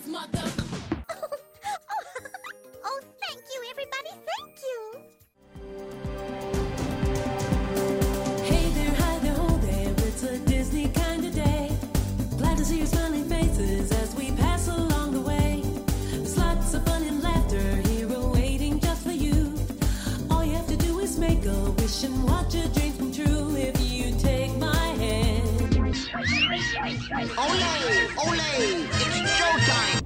mother. Oh, thank you, everybody. Thank you. Hey there, hi there, ho there. It's a Disney kind of day. Glad to see your smiling faces as we pass along the way. There's lots of fun and laughter here awaiting just for you. All you have to do is make a wish and watch your dreams come true. If you take my hand. Ole! Ole! It's showtime!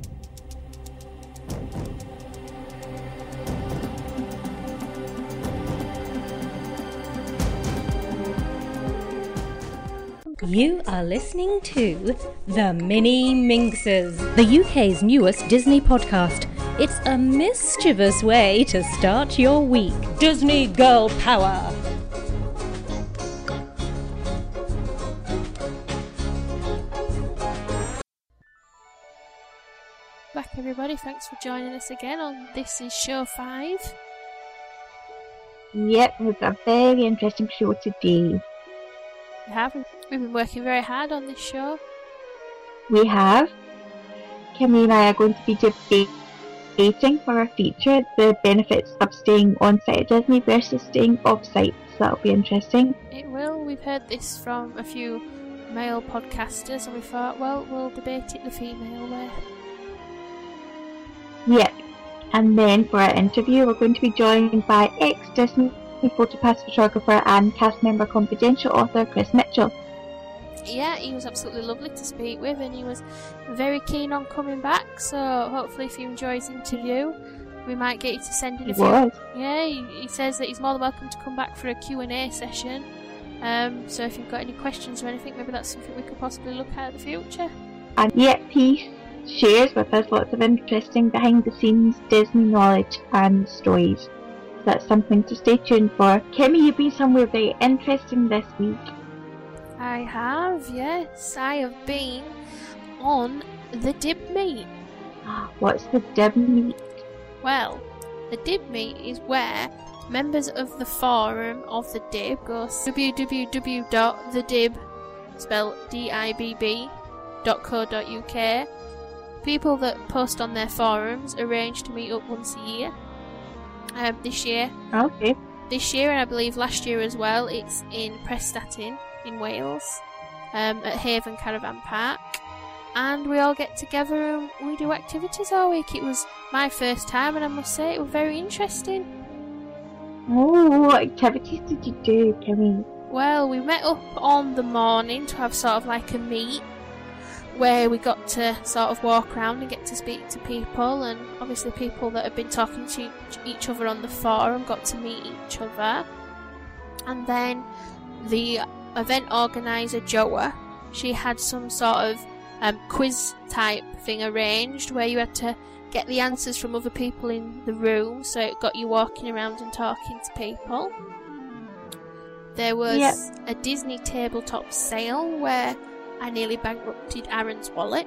You are listening to The Mini Minxes, the UK's newest Disney podcast. It's a mischievous way to start your week. Disney Girl Power! Back everybody, thanks for joining us again on This Is Show 5. Yep, it's a very interesting show today. We've been working very hard on this show. We have. Kimmy and I are going to be debating for our feature the benefits of staying on site at Disney versus staying off site. So that'll be interesting. It will. We've heard this from a few male podcasters and we thought, well, we'll debate it the female way. Yep. And then for our interview, we're going to be joined by ex-Disney PhotoPass photographer and cast member confidential author Chris Mitchell. Yeah, he was absolutely lovely to speak with and he was very keen on coming back, so hopefully if you enjoy his interview we might get you to send in a few. Yeah, he says that he's more than welcome to come back for a Q&A session, so if you've got any questions or anything, maybe that's something we could possibly look at in the future. And yet he shares with us lots of interesting behind the scenes Disney knowledge and stories. That's something to stay tuned for. Kimmy, you've been somewhere very interesting this week. I have, yes. I have been on the Dib Meet. What's the Dib Meet? Well, the Dib Meet is where members of the forum of the Dib go www.thedib, spelled dibb.co.uk. People that post on their forums arrange to meet up once a year. This year. Okay. This year, and I believe last year as well, it's in Prestatyn in Wales, at Haven Caravan Park. And we all get together and we do activities all week. It was my first time and I must say it was very interesting. Oh, what activities did you do, Kimmy? Well, we met up on the morning to have sort of like a meet where we got to sort of walk around and get to speak to people, and obviously people that have been talking to each other on the forum got to meet each other. And then the event organiser, Joa, she had some sort of quiz type thing arranged where you had to get the answers from other people in the room, so it got you walking around and talking to people. There was a Disney tabletop sale where I nearly bankrupted Aaron's wallet,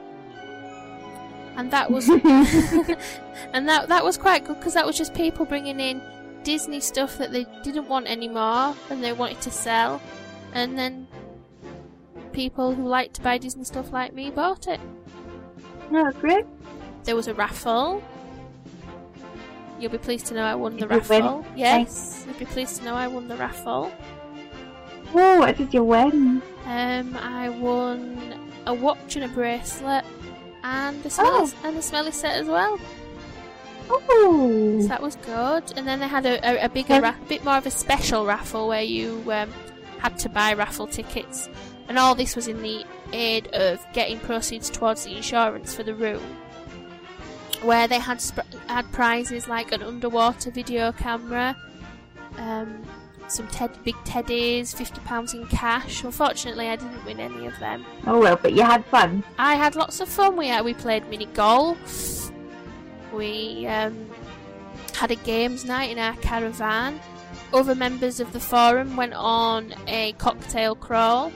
and that was and that was quite good because that was just people bringing in Disney stuff that they didn't want anymore and they wanted to sell, and then people who like to buy Disney stuff like me bought it. Oh, great. There was a raffle. You'll be pleased to know I won the Did you raffle. win? Yes, you'll be pleased to know I won the raffle. Oh, what did you win? I won a watch and a bracelet and a smelly set as well. Oh, So that was good. And then they had a bigger, bit more of a special raffle where you had to buy raffle tickets. And all this was in the aid of getting proceeds towards the insurance for the room, where they had prizes like an underwater video camera, some big teddies, £50 in cash. Unfortunately, I didn't win any of them. Oh well, but you had fun. I had lots of fun. We played mini golf. We had a games night in our caravan. Other members of the forum went on a cocktail crawl.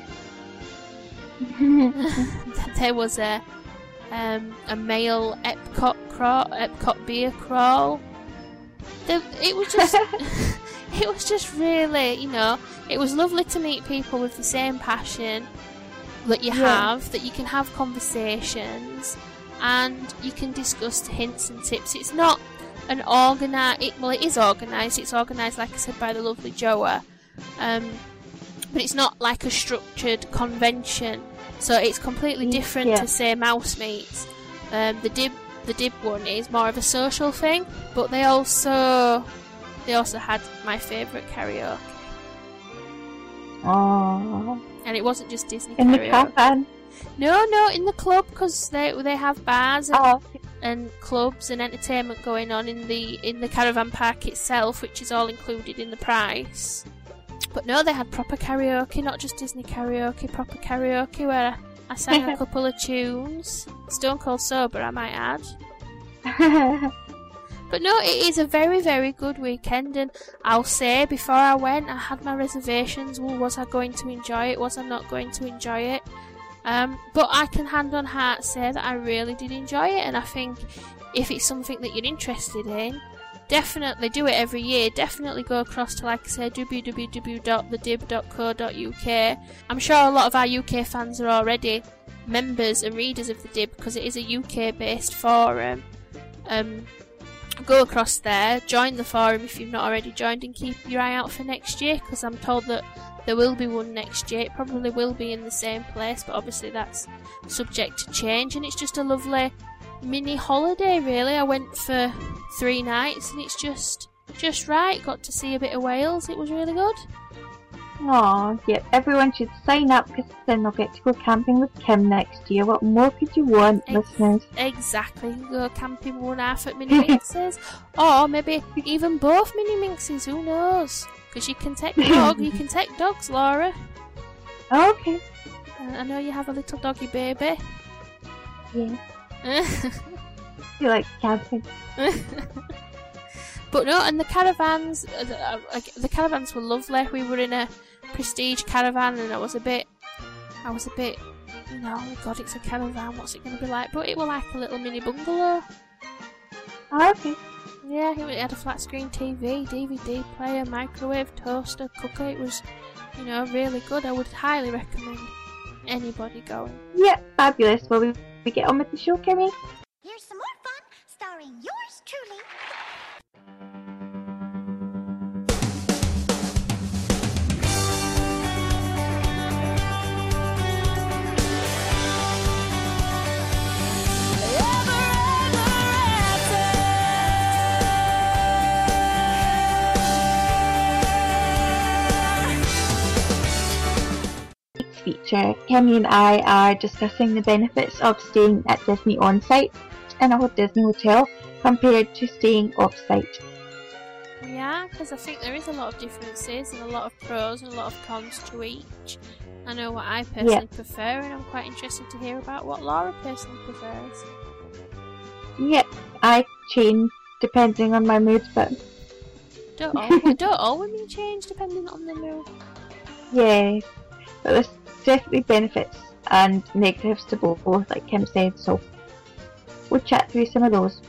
There was a male Epcot beer crawl. It was just it was just really, it was lovely to meet people with the same passion that you have, that you can have conversations, and you can discuss hints and tips. It's not an organised... it is organised. It's organised, like I said, by the lovely Joa. But it's not like a structured convention. So it's completely different to, say, Mouse Meets. The Dib one is more of a social thing, but they also had my favourite karaoke. Oh. And it wasn't just Disney In karaoke. the caravan? No, in the club, because they have bars Oh. and clubs and entertainment going on in the caravan park itself, which is all included in the price. But no, they had proper karaoke, not just Disney karaoke, proper karaoke where I sang a couple of tunes. Stone Cold Sober, I might add. But no, it is a very, very good weekend, and I'll say, before I went, I had my reservations. Well, was I going to enjoy it? Was I not going to enjoy it? But I can hand on heart say that I really did enjoy it, and I think if it's something that you're interested in, definitely do it every year. Definitely go across to, like I say, www.thedib.co.uk. I'm sure a lot of our UK fans are already members and readers of the Dib, because it is a UK-based forum. Go across there, join the forum if you've not already joined, and keep your eye out for next year, because I'm told that there will be one next year. It probably will be in the same place, but obviously that's subject to change, and it's just a lovely mini holiday, really. I went for 3 nights, and it's just right. Got to see a bit of Wales. It was really good. Oh, yeah, everyone should sign up, because then they'll get to go camping with Kim next year. What more could you want, listeners? Exactly. You can go camping 1/2 at Mini Minxes, or maybe even both Mini Minxes, who knows? Because you can take dogs, Laura. Okay. I know you have a little doggy baby. Yeah. You like camping. But no, and the caravans were lovely. We were in a prestige caravan, and I was a bit, oh my god, it's a caravan, what's it going to be like? But it was like a little mini bungalow. Oh, okay. Yeah, it had a flat screen TV, DVD player, microwave, toaster, cooker. It was, really good. I would highly recommend anybody going. Yeah, fabulous. Well, we get on with the show, Kimmy? Here's some more fun, starring yours truly. Feature, Kimmy and I are discussing the benefits of staying at Disney on-site in a Disney hotel compared to staying off-site. Yeah, because I think there is a lot of differences and a lot of pros and a lot of cons to each. I know what I personally prefer, and I'm quite interested to hear about what Laura personally prefers. Yep, I change depending on my mood, but Don't all women change depending on their mood? yeah, but there's definitely benefits and negatives to both, like Kim said, so we'll chat through some of those.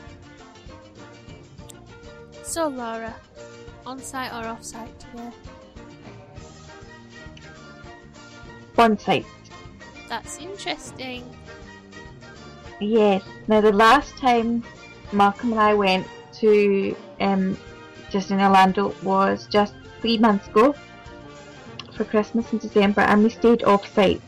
So Laura, on-site or off-site today? On-site. That's interesting. Yes. Now, the last time Malcolm and I went to Disney Orlando was just 3 months ago for Christmas in December, and we stayed off-site.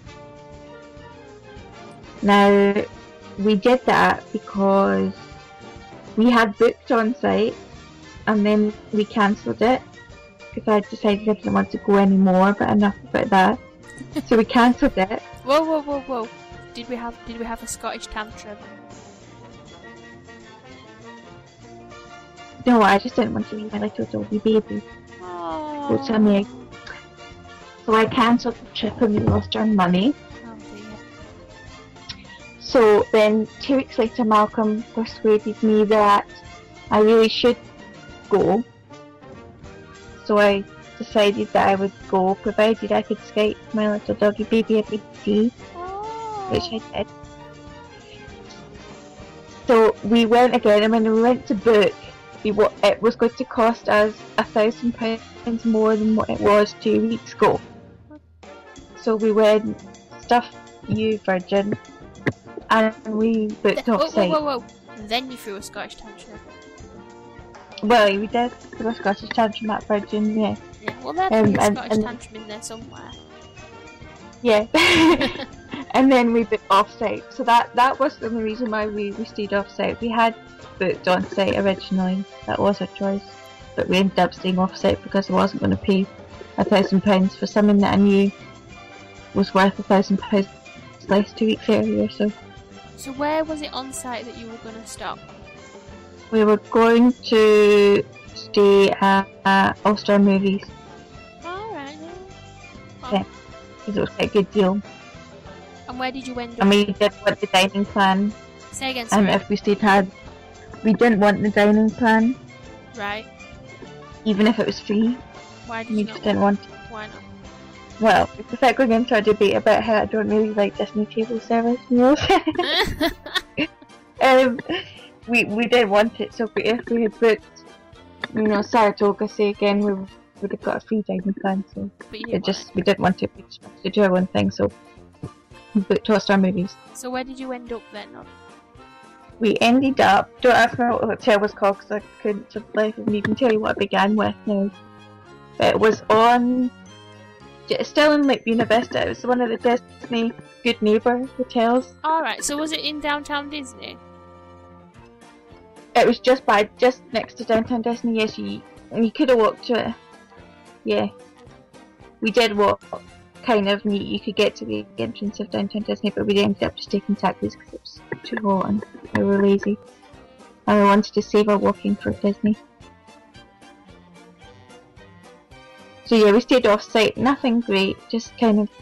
Now, we did that because we had booked on-site, and then we cancelled it because I decided I didn't want to go anymore, but enough about that. So we cancelled it. Whoa. Did we have a Scottish tantrum? No, I just didn't want to leave my little doggy baby. Oh. Go to America. So I cancelled the trip and we lost our money. Oh dear. So then 2 weeks later, Malcolm persuaded me that I really should go. So I decided that I would go, provided I could Skype my little doggy baby every day, which I did. So we went again, and when we went to book, it was going to cost us £1,000 more than what it was 2 weeks ago. So we went, stuff you, Virgin, and we booked off-site. Whoa. And then you threw a Scottish tantrum. Well, we did for the Scottish tantrum at Virgin, yeah. Yeah, well, there'd be a Scottish tantrum in there somewhere. Yeah. And then we booked off-site. So that was the only reason why we stayed off-site. We had booked on-site originally. That was our choice. But we ended up staying off-site because I wasn't going to pay £1,000 for something that I knew was worth £1,000 less 2 weeks earlier. So where was it on-site that you were going to stop? we were going to stay at All-Star Movies. Alright, Yeah. Because it was quite a good deal. And where did you end up? And we did want the dining plan. Say again, And sorry. if we we didn't want the dining plan, Right. even if it was free. Why did We you just not? didn't want it. Why not? Well, without going into a debate about how I don't really like Disney table service meals, we didn't want it. So if we had booked, Saratoga, say again, we would have got a free dining plan. So But you didn't want we didn't want it. We just wanted to do our own thing. So we booked All-Star Movies. it. So where did you end up then? We ended up. Don't ask me what the hotel was called because I couldn't for the life of me even tell you what it began with now. But it was on. It's still in like Buena Vista. It was one of the Disney Good Neighbour hotels. Alright, so was it in downtown Disney? It was just next to downtown Disney. Yes, you could have walked to it. Yeah, we did walk. Kind of neat. You could get to the entrance of downtown Disney, but we ended up just taking taxis because it was too hot and we were lazy. And we wanted to save our walking for Disney. So yeah, we stayed off-site. Nothing great, just kind of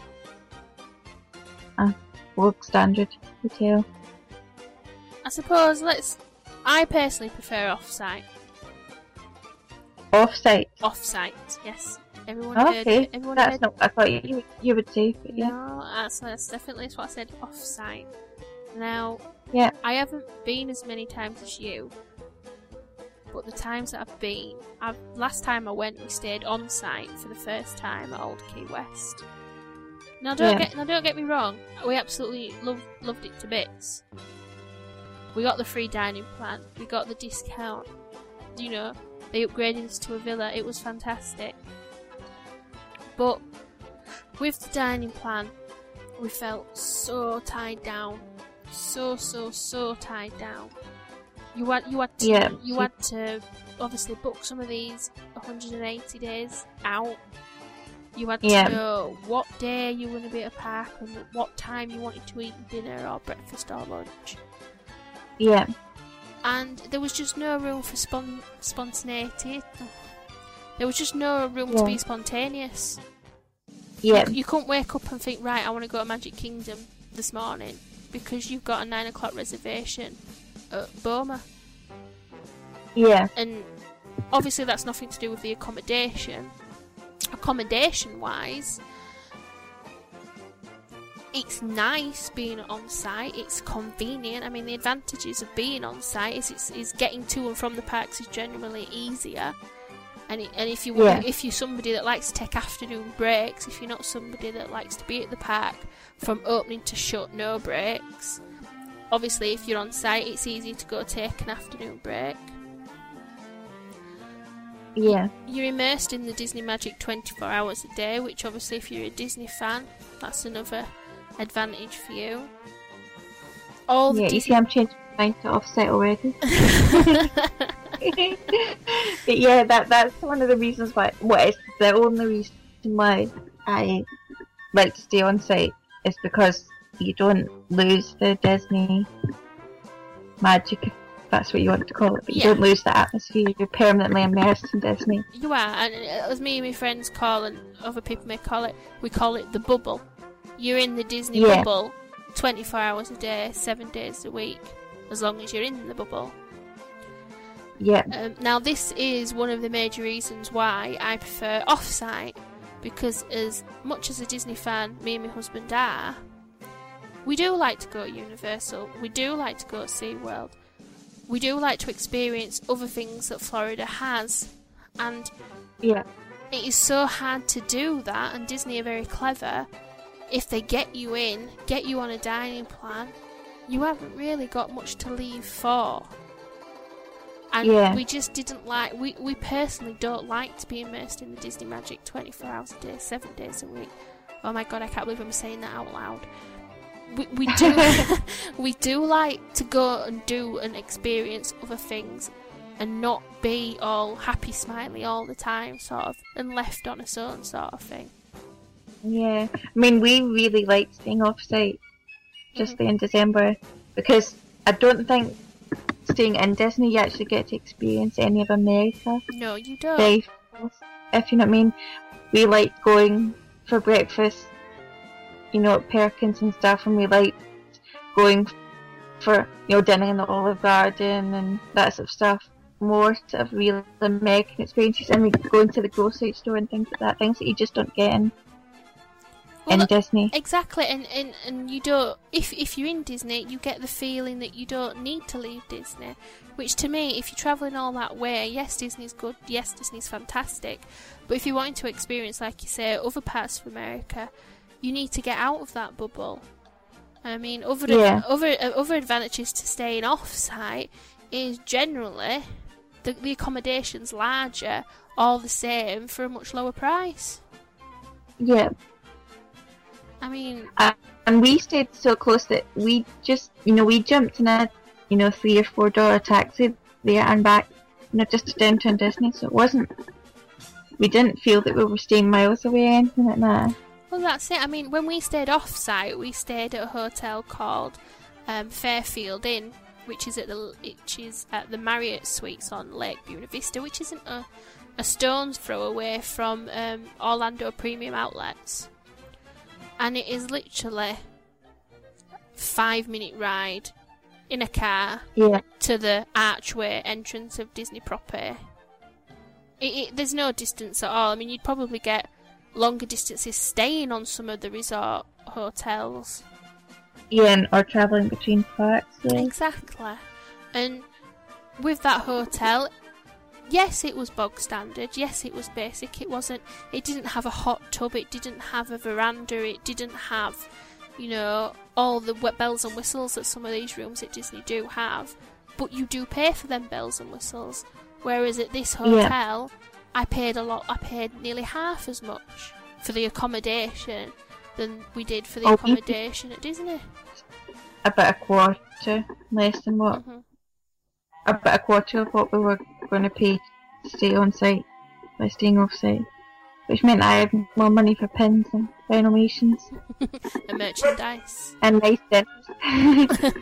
a work standard hotel. I suppose I personally prefer off-site. Off-site. Off-site, yes. Everyone Okay, heard it. that's not what I thought you would say, but yeah. No, that's definitely what I said, off-site. Now, Yeah. I haven't been as many times as you, but the times that I've been, last time I went, we stayed on-site for the first time at Old Key West. Now, don't get me wrong, we absolutely loved it to bits. We got the free dining plan, we got the discount, they upgraded us to a villa, it was fantastic. But with the dining plan, we felt so tied down, so tied down. You had to obviously book some of these 180 days out. You had to know what day you were going to be at a park and what time you wanted to eat dinner or breakfast or lunch. Yeah. And there was just no room for spontaneity. There was just no room to be spontaneous. Yeah. You couldn't wake up and think, right, I want to go to Magic Kingdom this morning because you've got a 9 o'clock reservation at Boma. Yeah. And obviously that's nothing to do with the accommodation. Accommodation-wise, it's nice being on site, it's convenient. I mean, the advantages of being on site is getting to and from the parks is generally easier. And if you're somebody that likes to take afternoon breaks, if you're not somebody that likes to be at the park from opening to shut, no breaks, obviously if you're on site it's easy to go take an afternoon break. Yeah. You're immersed in the Disney magic 24 hours a day, which obviously if you're a Disney fan, that's another advantage for you. You see I'm changing my mind to off-site already. But yeah, that's one of the reasons why. It's the only reason why I like to stay on site is because you don't lose the Disney magic, if that's what you want to call it. But you don't lose the atmosphere. You're permanently immersed in Disney. You are, and as me and my friends call, and other people may call it, we call it the bubble. You're in the Disney bubble 24 hours a day, 7 days a week, as long as you're in the bubble. Yeah. Now this is one of the major reasons why I prefer off-site, because as much as a Disney fan me and my husband are, we do like to go to Universal, we do like to go to SeaWorld, we do like to experience other things that Florida has, and it is so hard to do that, and Disney are very clever. If they get you on a dining plan, you haven't really got much to leave for. And Yeah. we just didn't like... We personally don't like to be immersed in the Disney magic 24 hours a day, 7 days a week. Oh my god, I can't believe I'm saying that out loud. We do we do like to go and do and experience other things and not be all happy smiley all the time, sort of, and left on its own sort of thing. Yeah. I mean, we really like staying off-site just in December, because I don't think staying in Disney you actually get to experience any of America. No, you don't. Very fast, if you know what I mean. We like going for breakfast, you know, at Perkins and stuff, and we like going for, you know, dinner in the Olive Garden and that sort of stuff. More sort of real American experiences, and we go into the grocery store and things like that, things that you just don't get in Disney. Exactly, and you don't... If you're in Disney, you get the feeling that you don't need to leave Disney. Which, to me, if you're travelling all that way, yes, Disney's good, yes, Disney's fantastic, but if you're wanting to experience, like you say, other parts of America, you need to get out of that bubble. I mean, other advantages to staying off-site is generally the accommodation's larger, all the same, for a much lower price. Yeah. I mean... and we stayed so close that we just, you know, we jumped in a, you know, $3 or $4 taxi there and back, you know, just to downtown Disney, so it wasn't... We didn't feel that we were staying miles away or anything like that. Well, that's it. I mean, when we stayed off-site, we stayed at a hotel called Fairfield Inn, which is at the Marriott Suites on Lake Buena Vista, which isn't a stone's throw away from Orlando Premium Outlets. And it is literally 5-minute ride in a car to the archway entrance of Disney proper. There's no distance at all. I mean, you'd probably get longer distances staying on some of the resort hotels. Yeah, or travelling between parks. Yeah. Exactly. And with that hotel, yes, it was bog standard. Yes, it was basic. It didn't have a hot tub. It didn't have a veranda. It didn't have, you know, all the bells and whistles that some of these rooms at Disney do have. But you do pay for them bells and whistles. Whereas at this hotel, I paid a lot. I paid nearly half as much for the accommodation than we did for the accommodation at Disney. About a quarter, less than what? Mm-hmm. About a quarter of what we were going to pay to stay on site by staying off site, which meant I had more money for pins and renovations And merchandise. and nice dinners.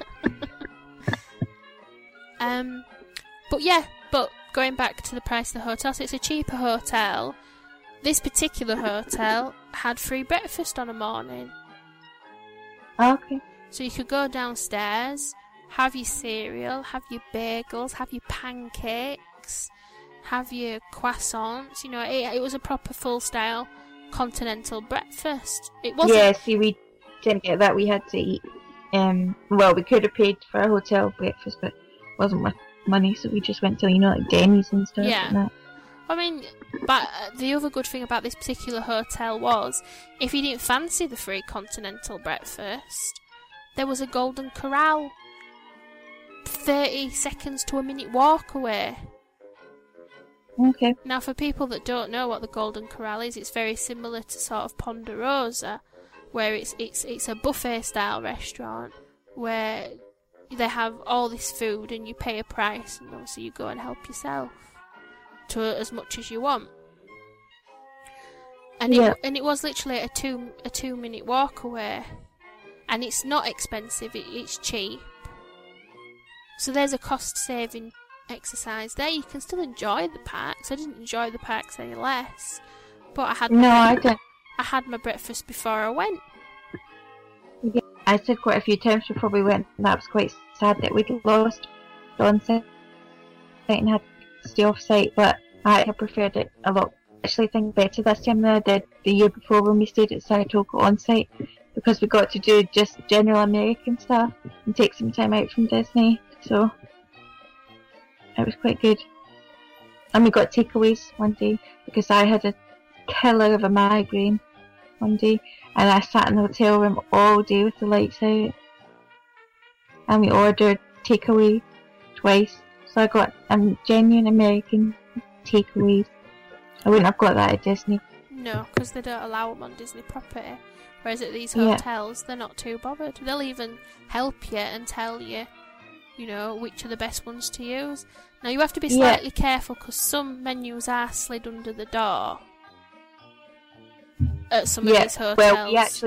But going back to the price of the hotel, so it's a cheaper hotel. This particular hotel had free breakfast on a morning. Okay. So you could go downstairs, have your cereal, have your bagels, have your pancakes, have your croissants. You know, it was a proper full-style continental breakfast. It wasn't... Yeah, see, we didn't get that. We had to eat. Well, we could have paid for a hotel breakfast, but it wasn't worth money, so we just went to, you know, like Denny's and stuff like that. I mean, but the other good thing about this particular hotel was, if you didn't fancy the free continental breakfast, there was a Golden Corral 30 seconds to a minute walk away. Okay. Now, for people that don't know what the Golden Corral is, it's very similar to sort of Ponderosa, where it's a buffet-style restaurant where they have all this food and you pay a price, and obviously you go and help yourself to as much as you want. And it was literally a 2-minute walk away, and it's not expensive. It's cheap. So there's a cost-saving exercise there. You can still enjoy the parks. I didn't enjoy the parks any less, but I had my breakfast before I went. Yeah, I said quite a few times we probably went, and that was quite sad that we'd lost on site and had to stay off site, but I preferred it a lot. I actually think better this time than I did the year before when we stayed at Saratoga on site, because we got to do just general American stuff and take some time out from Disney, so it was quite good. And we got takeaways one day because I had a killer of a migraine one day, and I sat in the hotel room all day with the lights out, and we ordered takeaway twice. So I got genuine American takeaways. I wouldn't have got that at Disney. No, because they don't allow them on Disney property. Whereas at these Yeah. hotels, they're not too bothered. They'll even help you and tell you, you know, which are the best ones to use. Now, you have to be Yeah. slightly careful because some menus are slid under the door at some of these hotels. Well,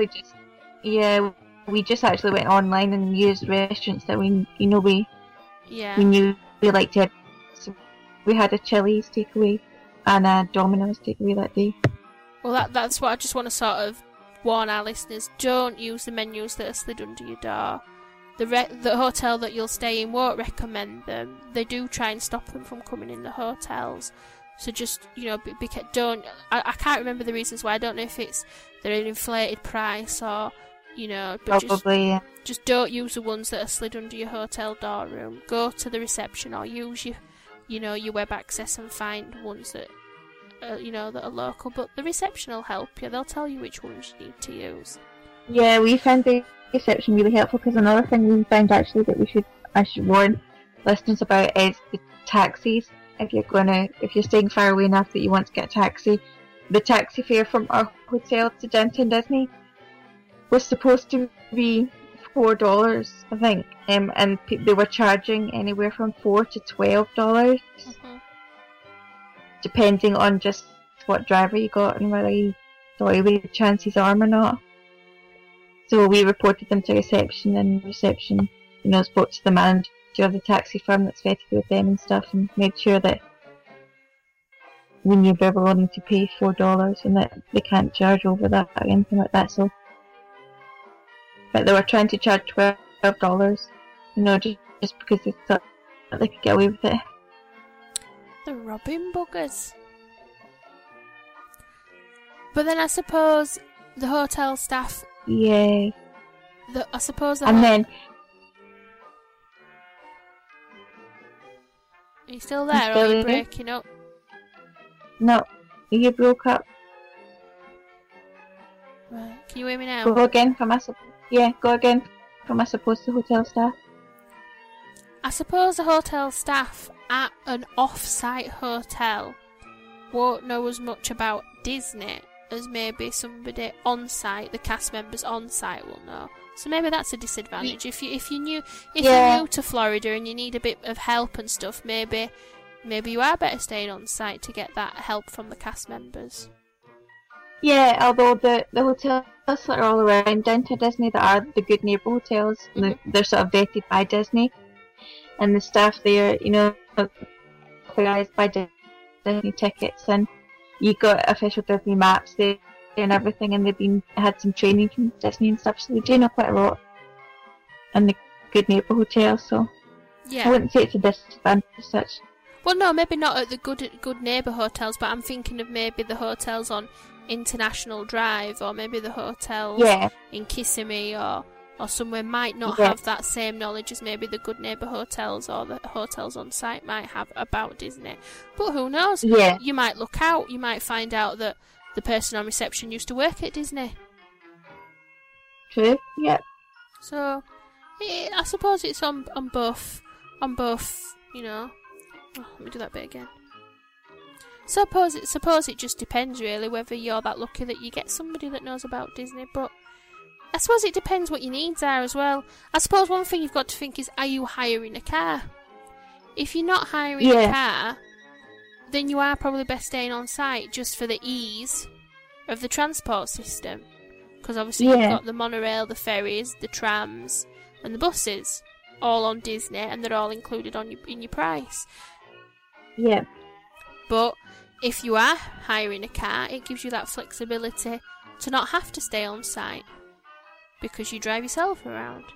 we just actually went online and used restaurants that we knew we liked to. So we had a Chili's takeaway and a Domino's takeaway that day. Well, that's what I just want to sort of warn our listeners. Don't use the menus that are slid under your door. The hotel that you'll stay in won't recommend them. They do try and stop them from coming in the hotels. So just, you know, don't... I can't remember the reasons why. I don't know if it's they're an inflated price or, you know... But Probably, just don't use the ones that are slid under your hotel door room. Go to the reception or use your web access and find ones that... that are local, but the reception will help you. They'll tell you which ones you need to use. Yeah, we found the reception really helpful because another thing we found actually that I should warn listeners about is the taxis. If you're staying far away enough that you want to get a taxi, the taxi fare from our hotel to Downtown Disney was supposed to be $4, I think, and they were charging anywhere from $4 to $12. Mm-hmm. Depending on just what driver you got and whether you thought he would chance his arm or not. So we reported them to reception, and reception, spoke to the manager of the taxi firm that's vetted with them and stuff, and made sure that we knew they were willing to pay $4 and that they can't charge over that or anything like that. So, but they were trying to charge $12, just because they thought that they could get away with it. The robbing buggers. But then I suppose the hotel staff... Yeah. I suppose... And then... Are you still there, or are you breaking up? No. You broke up. Right. Can you hear me now? Go again from us. Yeah, go again from us opposed to hotel staff. I suppose the hotel staff at an off-site hotel won't know as much about Disney as maybe somebody on-site, the cast members on-site will know. So maybe that's a disadvantage. If you're new to Florida and you need a bit of help and stuff, maybe you are better staying on-site to get that help from the cast members. Yeah, although the hotels that are all around Downtown Disney that are the Good Neighbor hotels, they're sort of vetted by Disney. And the staff there, the guys buy Disney tickets, and you got official Disney maps there and everything, and they've had some training from Disney and stuff, so they do know quite a lot. And the Good Neighbor hotel, so yeah. I wouldn't say it's a disadvantage as such. Well, no, maybe not at the Good Neighbor hotels, but I'm thinking of maybe the hotels on International Drive, or maybe the hotels in Kissimmee or somewhere might not have that same knowledge as maybe the Good Neighbor hotels or the hotels on site might have about Disney. But who knows? Yeah. You might look out, you might find out that the person on reception used to work at Disney. True, yeah. So, I suppose it's on both, Oh, let me do that bit again. Suppose it just depends really whether you're that lucky that you get somebody that knows about Disney, but I suppose it depends what your needs are as well. I suppose one thing you've got to think is, are you hiring a car? If you're not hiring a car, then you are probably best staying on site just for the ease of the transport system. Because obviously you've got the monorail, the ferries, the trams, and the buses all on Disney, and they're all included in your price. Yeah. But if you are hiring a car, it gives you that flexibility to not have to stay on site because you drive yourself around.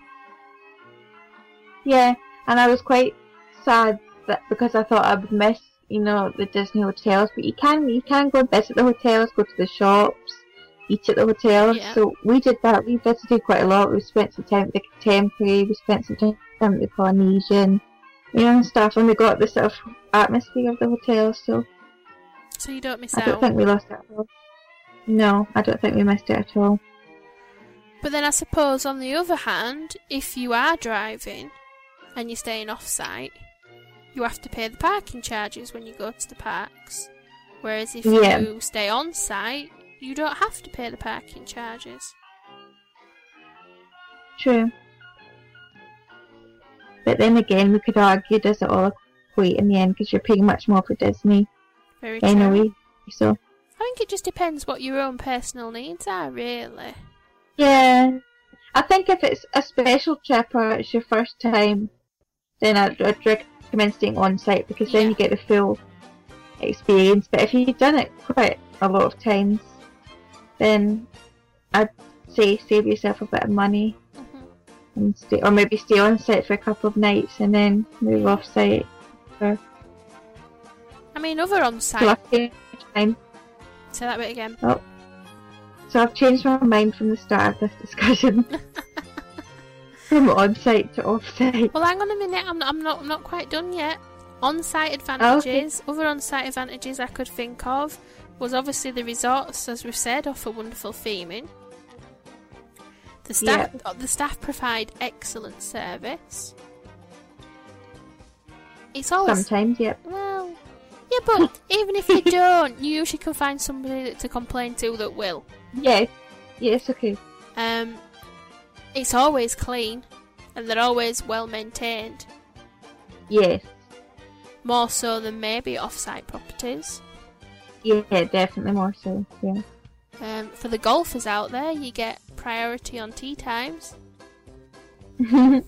Yeah, and I was quite sad that because I thought I would miss, the Disney hotels, but you can go and visit the hotels, go to the shops, eat at the hotels. Yeah. So we did that. We visited quite a lot. We spent some time at the Contemporary, we spent some time at the Polynesian, and stuff, and we got the sort of atmosphere of the hotels. So you don't miss I out. don't think we lost it at all. No, I don't think we missed it at all. But then I suppose on the other hand, if you are driving and you're staying off-site, you have to pay the parking charges when you go to the parks. Whereas if you stay on-site, you don't have to pay the parking charges. True. But then again, we could argue, does it all equate in the end, because you're paying much more for Disney Very true. anyway, so... I think it just depends what your own personal needs are, really. Yeah. I think if it's a special trip or it's your first time, then I'd recommend staying on-site, because then you get the full experience. But if you've done it quite a lot of times, then I'd say save yourself a bit of money. And stay, or maybe stay on site for a couple of nights and then move off site. I mean, other on site. So I've changed my mind. Say that bit again. Oh. So I've changed my mind from the start of this discussion. From on site to off site. Well, hang on a minute. I'm not quite done yet. On site advantages. Okay. Other on site advantages I could think of was obviously the resorts, as we've said, offer wonderful theming. The staff provide excellent service. It's always... Sometimes, yep. Well, yeah, but even if you don't, you usually can find somebody to complain to that will. Yes, okay. It's always clean, and they're always well maintained. Yes. More so than maybe off-site properties. Yeah, definitely more so, yeah. For the golfers out there, you get priority on tea times. And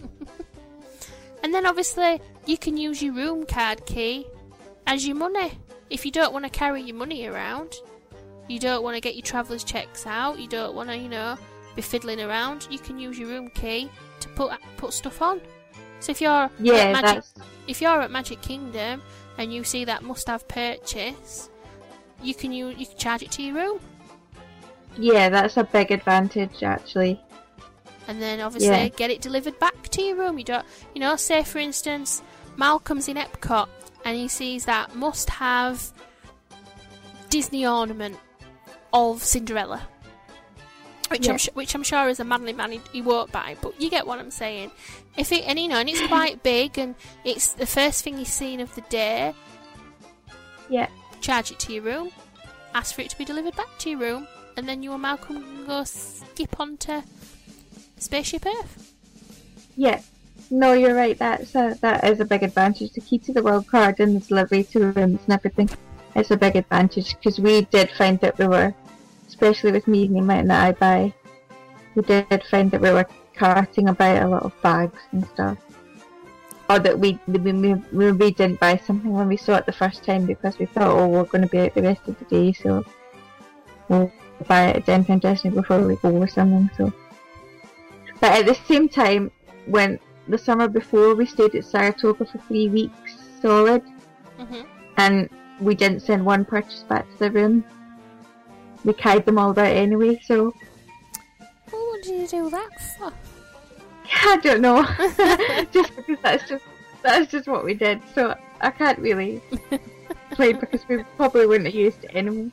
then obviously, you can use your room card key as your money. If you don't want to carry your money around, you don't want to get your travellers' checks out, you don't want to, be fiddling around, you can use your room key to put stuff on. So if you're at Magic Kingdom and you see that must-have purchase, you can charge it to your room. Yeah, that's a big advantage, actually. And then obviously get it delivered back to your room. You don't, say for instance, Malcolm's in Epcot and he sees that must-have Disney ornament of Cinderella, which I'm sure as a manly man he won't buy. But you get what I'm saying. And it's quite big and it's the first thing he's seen of the day. Yeah. Charge it to your room. Ask for it to be delivered back to your room. And then you and Malcolm can go skip onto Spaceship Earth. Yeah. No, you're right. That is a big advantage. The key to the world card and the delivery to rooms and everything is a big advantage, because we did find that we were, especially with me and the amount that I buy, we did find that we were carting about a lot of bags and stuff. Or that we didn't buy something when we saw it the first time because we thought, we're going to be out the rest of the day, so we'll buy it at Downtown Disney before we go or something. So, but at the same time, when the summer before we stayed at Saratoga for 3 weeks solid, and we didn't send one purchase back to the room. We carried them all out anyway. So, well, what did you do that for? I don't know. Just because that's just what we did. So I can't really play because we probably wouldn't have used it anyway.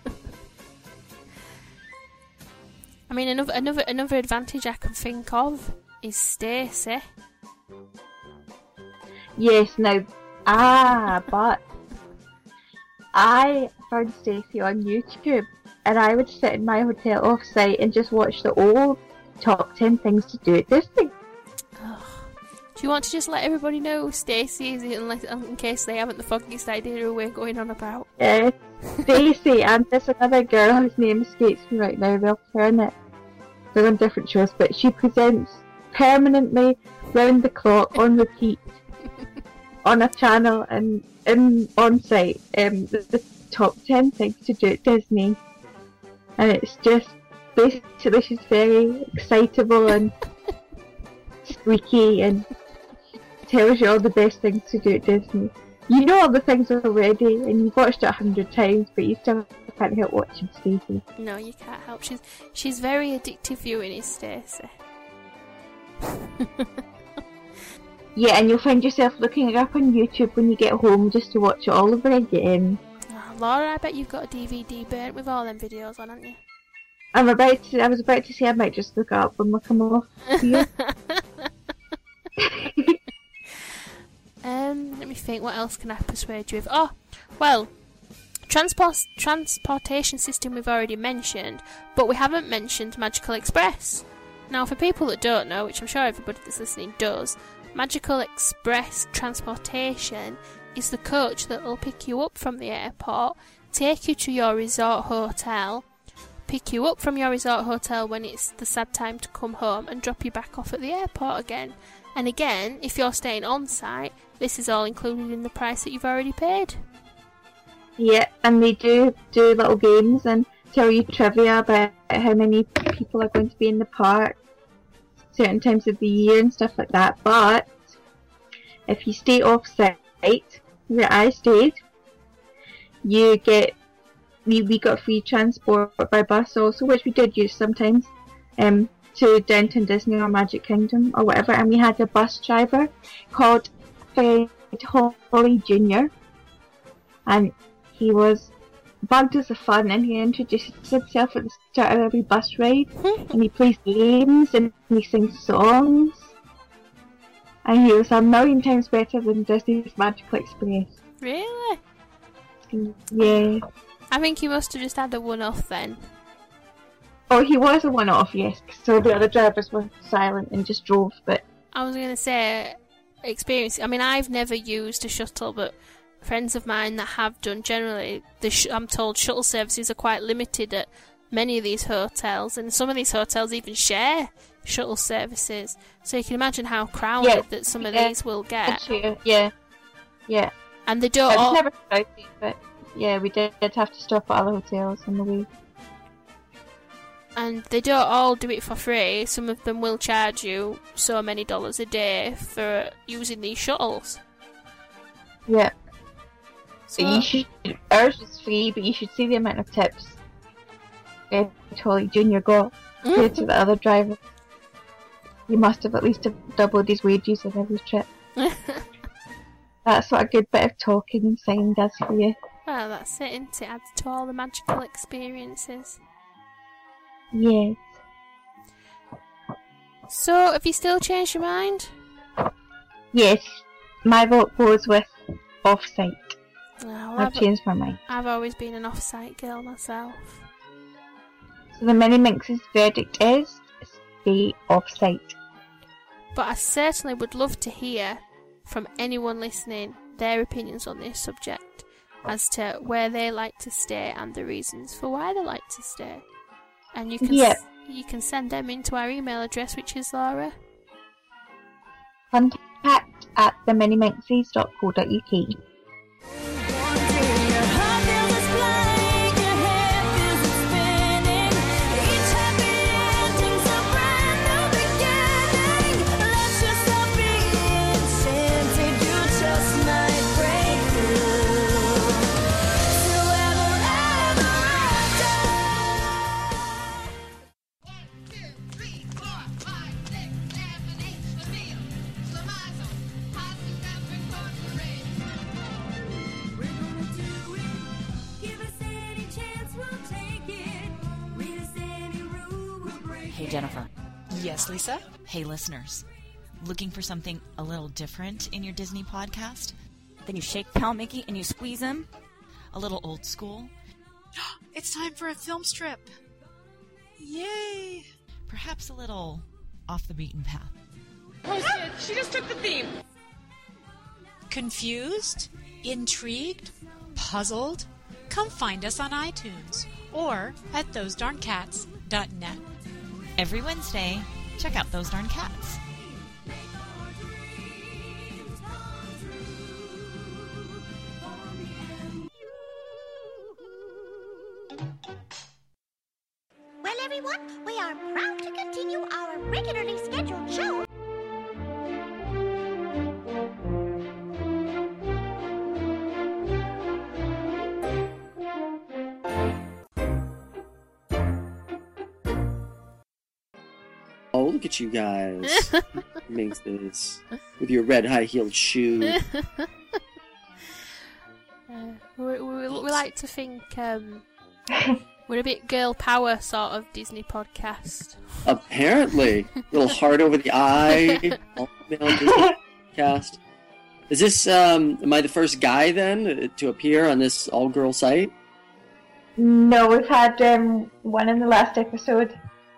I mean, another advantage I can think of is Stacey. Yes, now, but I found Stacey on YouTube, and I would sit in my hotel off-site and just watch the old top 10 things to do at Disney. Do you want to just let everybody know who Stacey is, in case they haven't the foggiest idea who we're going on about? Stacey, and there's another girl whose name escapes me right now. They'll turn it. They're on different shows, but she presents permanently round the clock on repeat on a channel and on site the top 10 things to do at Disney, and it's just basically she's very excitable and squeaky and tells you all the best things to do at Disney. You know all the things already and you've watched it 100 times, but you still can't help watching Stacey. No, you can't help. She's very addictive viewing, is Stacey. Yeah, and you'll find yourself looking it up on YouTube when you get home just to watch it all over again. Oh, Laura, I bet you've got a DVD burnt with all them videos on, haven't you? I was about to say I might just look it up when we come off here. Let me think, what else can I persuade you with? Oh, well, transportation system we've already mentioned, but we haven't mentioned Magical Express. Now, for people that don't know, which I'm sure everybody that's listening does, Magical Express transportation is the coach that will pick you up from the airport, take you to your resort hotel, pick you up from your resort hotel when it's the sad time to come home, and drop you back off at the airport again. And again, if you're staying on site, this is all included in the price that you've already paid. Yeah, and they do little games and tell you trivia about how many people are going to be in the park certain times of the year and stuff like that. But if you stay off site, where I stayed, you get we got free transport by bus also, which we did use sometimes, to Downton Disney or Magic Kingdom or whatever, and we had a bus driver called Fred Holly Jr. and he was bugged as a fun, and he introduces himself at the start of every bus ride, and he plays games and he sings songs, and he was a million times better than Disney's Magical Express. Really? Yeah. I think you must have just had a one-off then. Oh, he was a one-off, yes. So the other drivers were silent and just drove, but... I was going to say, experience... I mean, I've never used a shuttle, but friends of mine that have done, generally, I'm told shuttle services are quite limited at many of these hotels, and some of these hotels even share shuttle services. So you can imagine how crowded that some of these will get. Yeah. And they don't... It's never crowded, but yeah, we did have to stop at other hotels on the way. And they don't all do it for free. Some of them will charge you so many dollars a day for using these shuttles. Yeah. So Ours is free, but you should see the amount of tips Holly Jr. got compared to the other driver. He must have at least doubled his wages on every trip. That's what a good bit of talking and singing does for you. Well, that's it, isn't it? Adds to all the magical experiences. Yes. So, have you still changed your mind? Yes. My vote goes with off-site. Well, I've changed my mind. I've always been an off-site girl myself. So the Mini Minx's verdict is stay off-site. But I certainly would love to hear from anyone listening their opinions on this subject as to where they like to stay and the reasons for why they like to stay. And you can send them into our email address, which is Laura. Contact at theminiminxies.co.uk. Jennifer. Yes, Lisa? Hey, listeners. Looking for something a little different in your Disney podcast? Then you shake Pal Mickey and you squeeze him? A little old school? It's time for a film strip. Yay! Perhaps a little off the beaten path. Oh shit, she just took the theme! Confused? Intrigued? Puzzled? Come find us on iTunes or at thosedarncats.net. Every Wednesday, check out Those Darn Cats. Well, everyone, we are proud to continue our regularly scheduled show. Oh, look at you guys. Makes this with your red high-heeled shoe. We like to think We're a bit girl power sort of Disney podcast. Apparently. Little heart over the eye. All-female Disney podcast. Is this, am I the first guy then to appear on this all-girl site? No, we've had one in the last episode.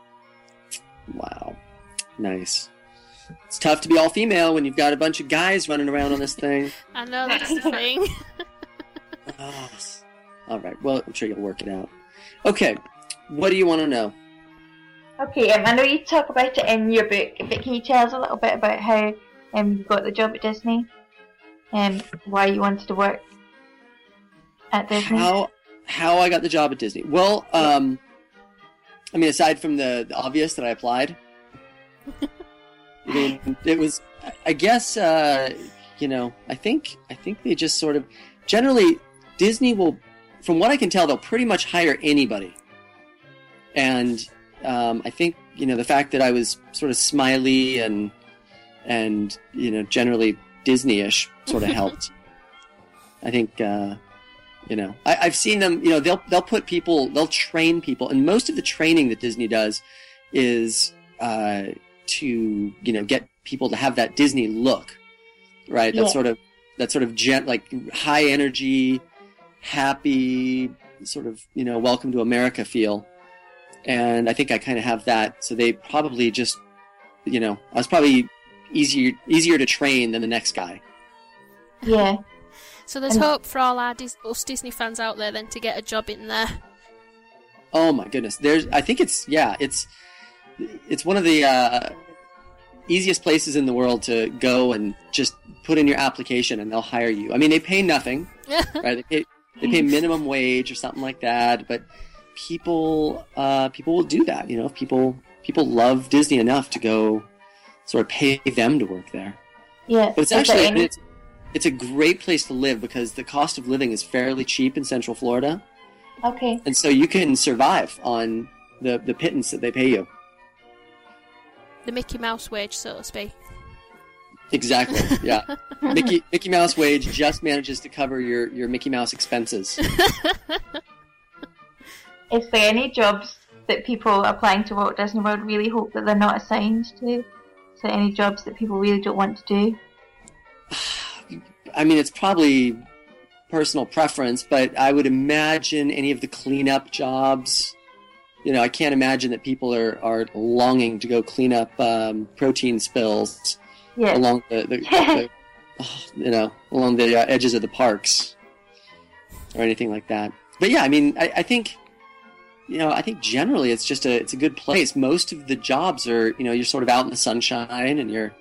Wow. Nice. It's tough to be all-female when you've got a bunch of guys running around on this thing. I know, that's the thing. Oh. All right, well, I'm sure you'll work it out. Okay, what do you want to know? Okay, I know you talk about it in your book, but can you tell us a little bit about how you got the job at Disney? And why you wanted to work at Disney? How I got the job at Disney? Well, I mean, aside from the obvious that I applied, I mean, it was, I guess, you know, I think they just sort of, generally, Disney will, from what I can tell, they'll pretty much hire anybody. And I think, you know, the fact that I was sort of smiley and you know, generally Disney-ish sort of helped. I think, you know, I've seen them, you know, they'll put people, they'll train people, and most of the training that Disney does is to, you know, get people to have that Disney look, right? Yeah. That sort of like high energy, happy, sort of, you know, welcome to America feel. And I think I kind of have that, so they probably just, you know, I was probably easier to train than the next guy. Yeah. So there's hope for all our us Disney fans out there then to get a job in there. Oh my goodness. I think it's one of the easiest places in the world to go and just put in your application and they'll hire you. I mean, they pay nothing, right? They pay minimum wage or something like that, but people will do that, you know, if people love Disney enough to go sort of pay them to work there. Yeah. But it's actually, it's a great place to live because the cost of living is fairly cheap in Central Florida. Okay. And so you can survive on the pittance that they pay you. The Mickey Mouse wage, so to speak. Exactly, yeah. Mickey Mouse wage just manages to cover your Mickey Mouse expenses. Is there any jobs that people applying to Walt Disney World really hope that they're not assigned to? Is there any jobs that people really don't want to do? I mean, it's probably personal preference, but I would imagine any of the cleanup jobs. You know, I can't imagine that people are longing to go clean up protein spills along the you know, along the edges of the parks or anything like that. But yeah, I mean, I think, you know, I think generally it's a good place. Most of the jobs are, you know, you're sort of out in the sunshine and you're,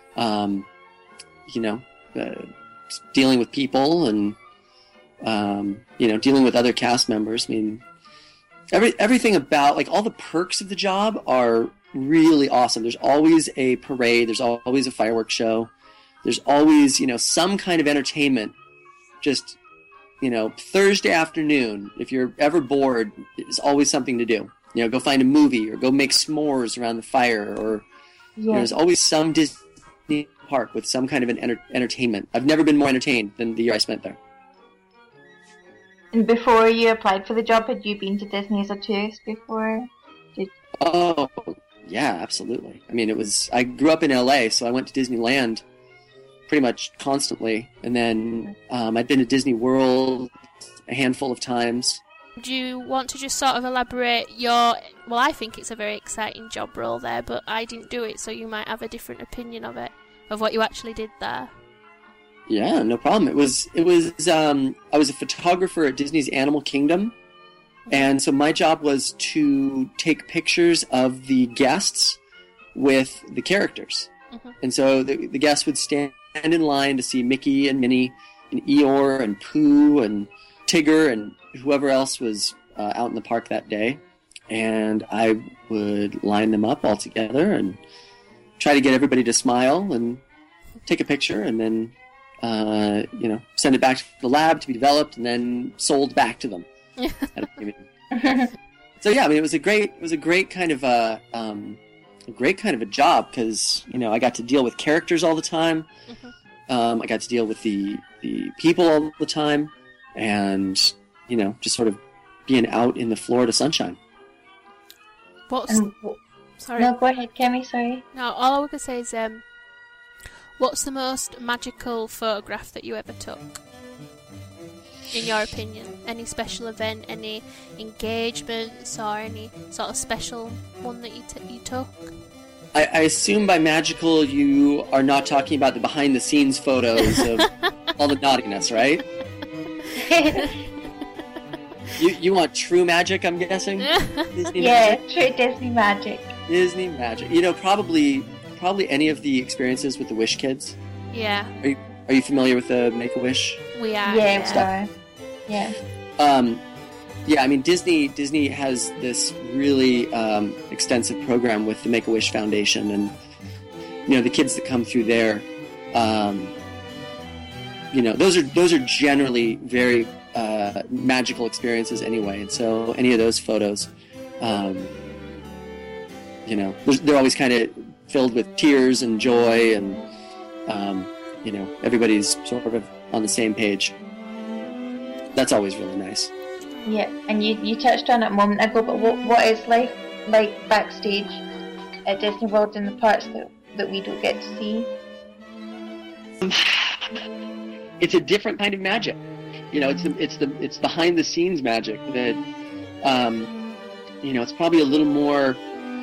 you know, dealing with people and, you know, dealing with other cast members. I mean, everything about, like, all the perks of the job are really awesome. There's always a parade. There's always a fireworks show. There's always, you know, some kind of entertainment. Just, you know, Thursday afternoon, if you're ever bored, there's always something to do. You know, go find a movie or go make s'mores around the fire, or you know, there's always some Disney park with some kind of an entertainment. I've never been more entertained than the year I spent there. And before you applied for the job, had you been to Disney as a tourist before? Oh, yeah, absolutely. I mean, I grew up in LA, so I went to Disneyland pretty much constantly. And then I'd been to Disney World a handful of times. Do you want to just sort of elaborate well, I think it's a very exciting job role there, but I didn't do it, so you might have a different opinion of it, of what you actually did there. Yeah, no problem. I was a photographer at Disney's Animal Kingdom, and so my job was to take pictures of the guests with the characters. Mm-hmm. And so the guests would stand in line to see Mickey and Minnie and Eeyore and Pooh and Tigger and whoever else was out in the park that day. And I would line them up all together and try to get everybody to smile and take a picture, and then you know, send it back to the lab to be developed and then sold back to them. So yeah, I mean, it was a great kind of a job because, you know, I got to deal with characters all the time. Mm-hmm. I got to deal with the people all the time, and, you know, just sort of being out in the Florida sunshine. Sorry. No, go ahead, Kemi, sorry. No, all I was going to say is, what's the most magical photograph that you ever took? In your opinion? Any special event, any engagements, or any sort of special one that you took? I assume by magical you are not talking about the behind-the-scenes photos of all the naughtiness, right? You want true magic, I'm guessing? Disney magic? True Disney magic. Disney magic. You know, probably any of the experiences with the Wish Kids. Yeah. Are you familiar with the Make-A-Wish? We are. Yeah, we are. Yeah. Yeah, I mean, Disney has this really extensive program with the Make-A-Wish Foundation, and you know the kids that come through there. You know, those are generally very magical experiences anyway. And so any of those photos, you know, they're always kind of filled with tears and joy, and you know, everybody's sort of on the same page. That's always really nice. Yeah, and you touched on it a moment ago, but what is life like backstage at Disney World in the parts that we don't get to see? It's a different kind of magic. You know, it's behind the scenes magic that you know, it's probably a little more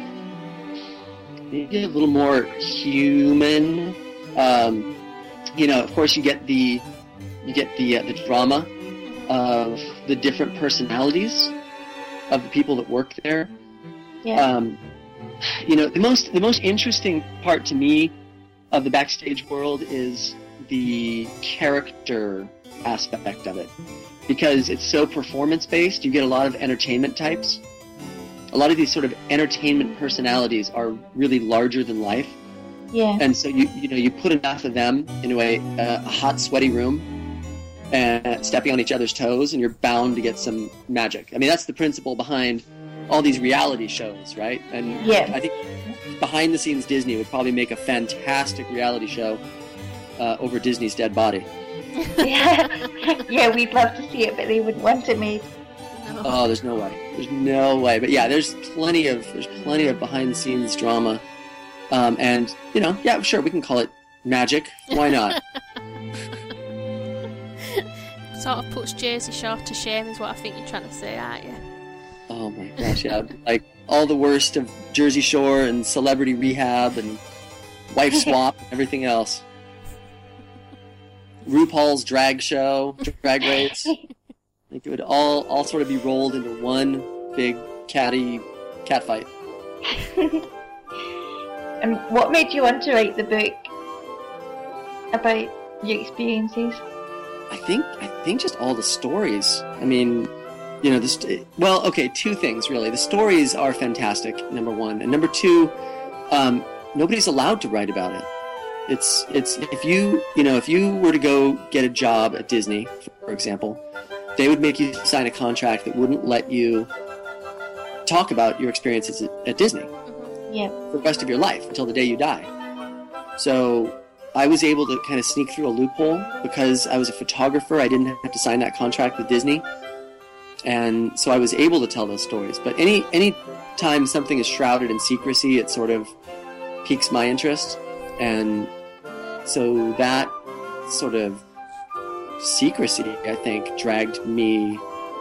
human. You know, of course you get the drama of the different personalities of the people that work there. Yeah. You know, the most interesting part to me of the backstage world is the character aspect of it, because it's so performance based. You get a lot of entertainment types. A lot of these sort of entertainment personalities are really larger than life. Yeah. And so you put enough of them into a hot, sweaty room, and stepping on each other's toes, and you're bound to get some magic. I mean, that's the principle behind all these reality shows, right? And yeah. I think behind the scenes Disney would probably make a fantastic reality show over Disney's dead body. Yeah, we'd love to see it, but they wouldn't want it made. No. Oh, there's no way. But yeah, there's plenty of behind the scenes drama, and you know, yeah, sure, we can call it magic. Why not? Sort of puts Jersey Shore to shame, is what I think you're trying to say, aren't you? Oh my gosh, yeah, like all the worst of Jersey Shore and Celebrity Rehab and Wife Swap and everything else. RuPaul's drag show, Drag Race. I think it would all sort of be rolled into one big cat fight. And what made you want to write the book about your experiences? I think just all the stories. I mean, you know, two things really. The stories are fantastic, number one, and number two, nobody's allowed to write about it. It's if you were to go get a job at Disney, for example, they would make you sign a contract that wouldn't let you talk about your experiences at Disney for the rest of your life until the day you die. So I was able to kind of sneak through a loophole because I was a photographer. I didn't have to sign that contract with Disney, and so I was able to tell those stories. But any time something is shrouded in secrecy, it sort of piques my interest, and so that sort of secrecy, I think, dragged me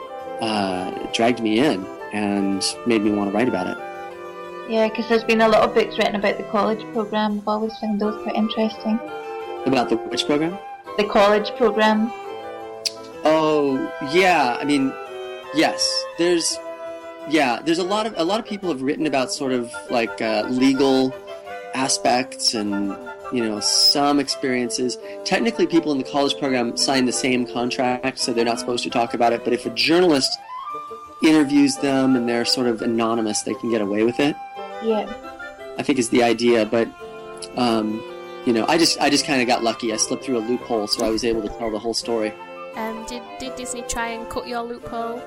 in and made me want to write about it. Yeah, because there's been a lot of books written about the college program. I've always found those quite interesting. About the which program? The college program. Oh yeah, I mean, yes. There's a lot of people have written about sort of like legal aspects and, you know, some experiences. Technically, people in the college program sign the same contract, so they're not supposed to talk about it. But if a journalist interviews them and they're sort of anonymous, they can get away with it. Yeah, I think is the idea. But you know, I just kind of got lucky. I slipped through a loophole, so I was able to tell the whole story. Did Disney try and cut your loophole?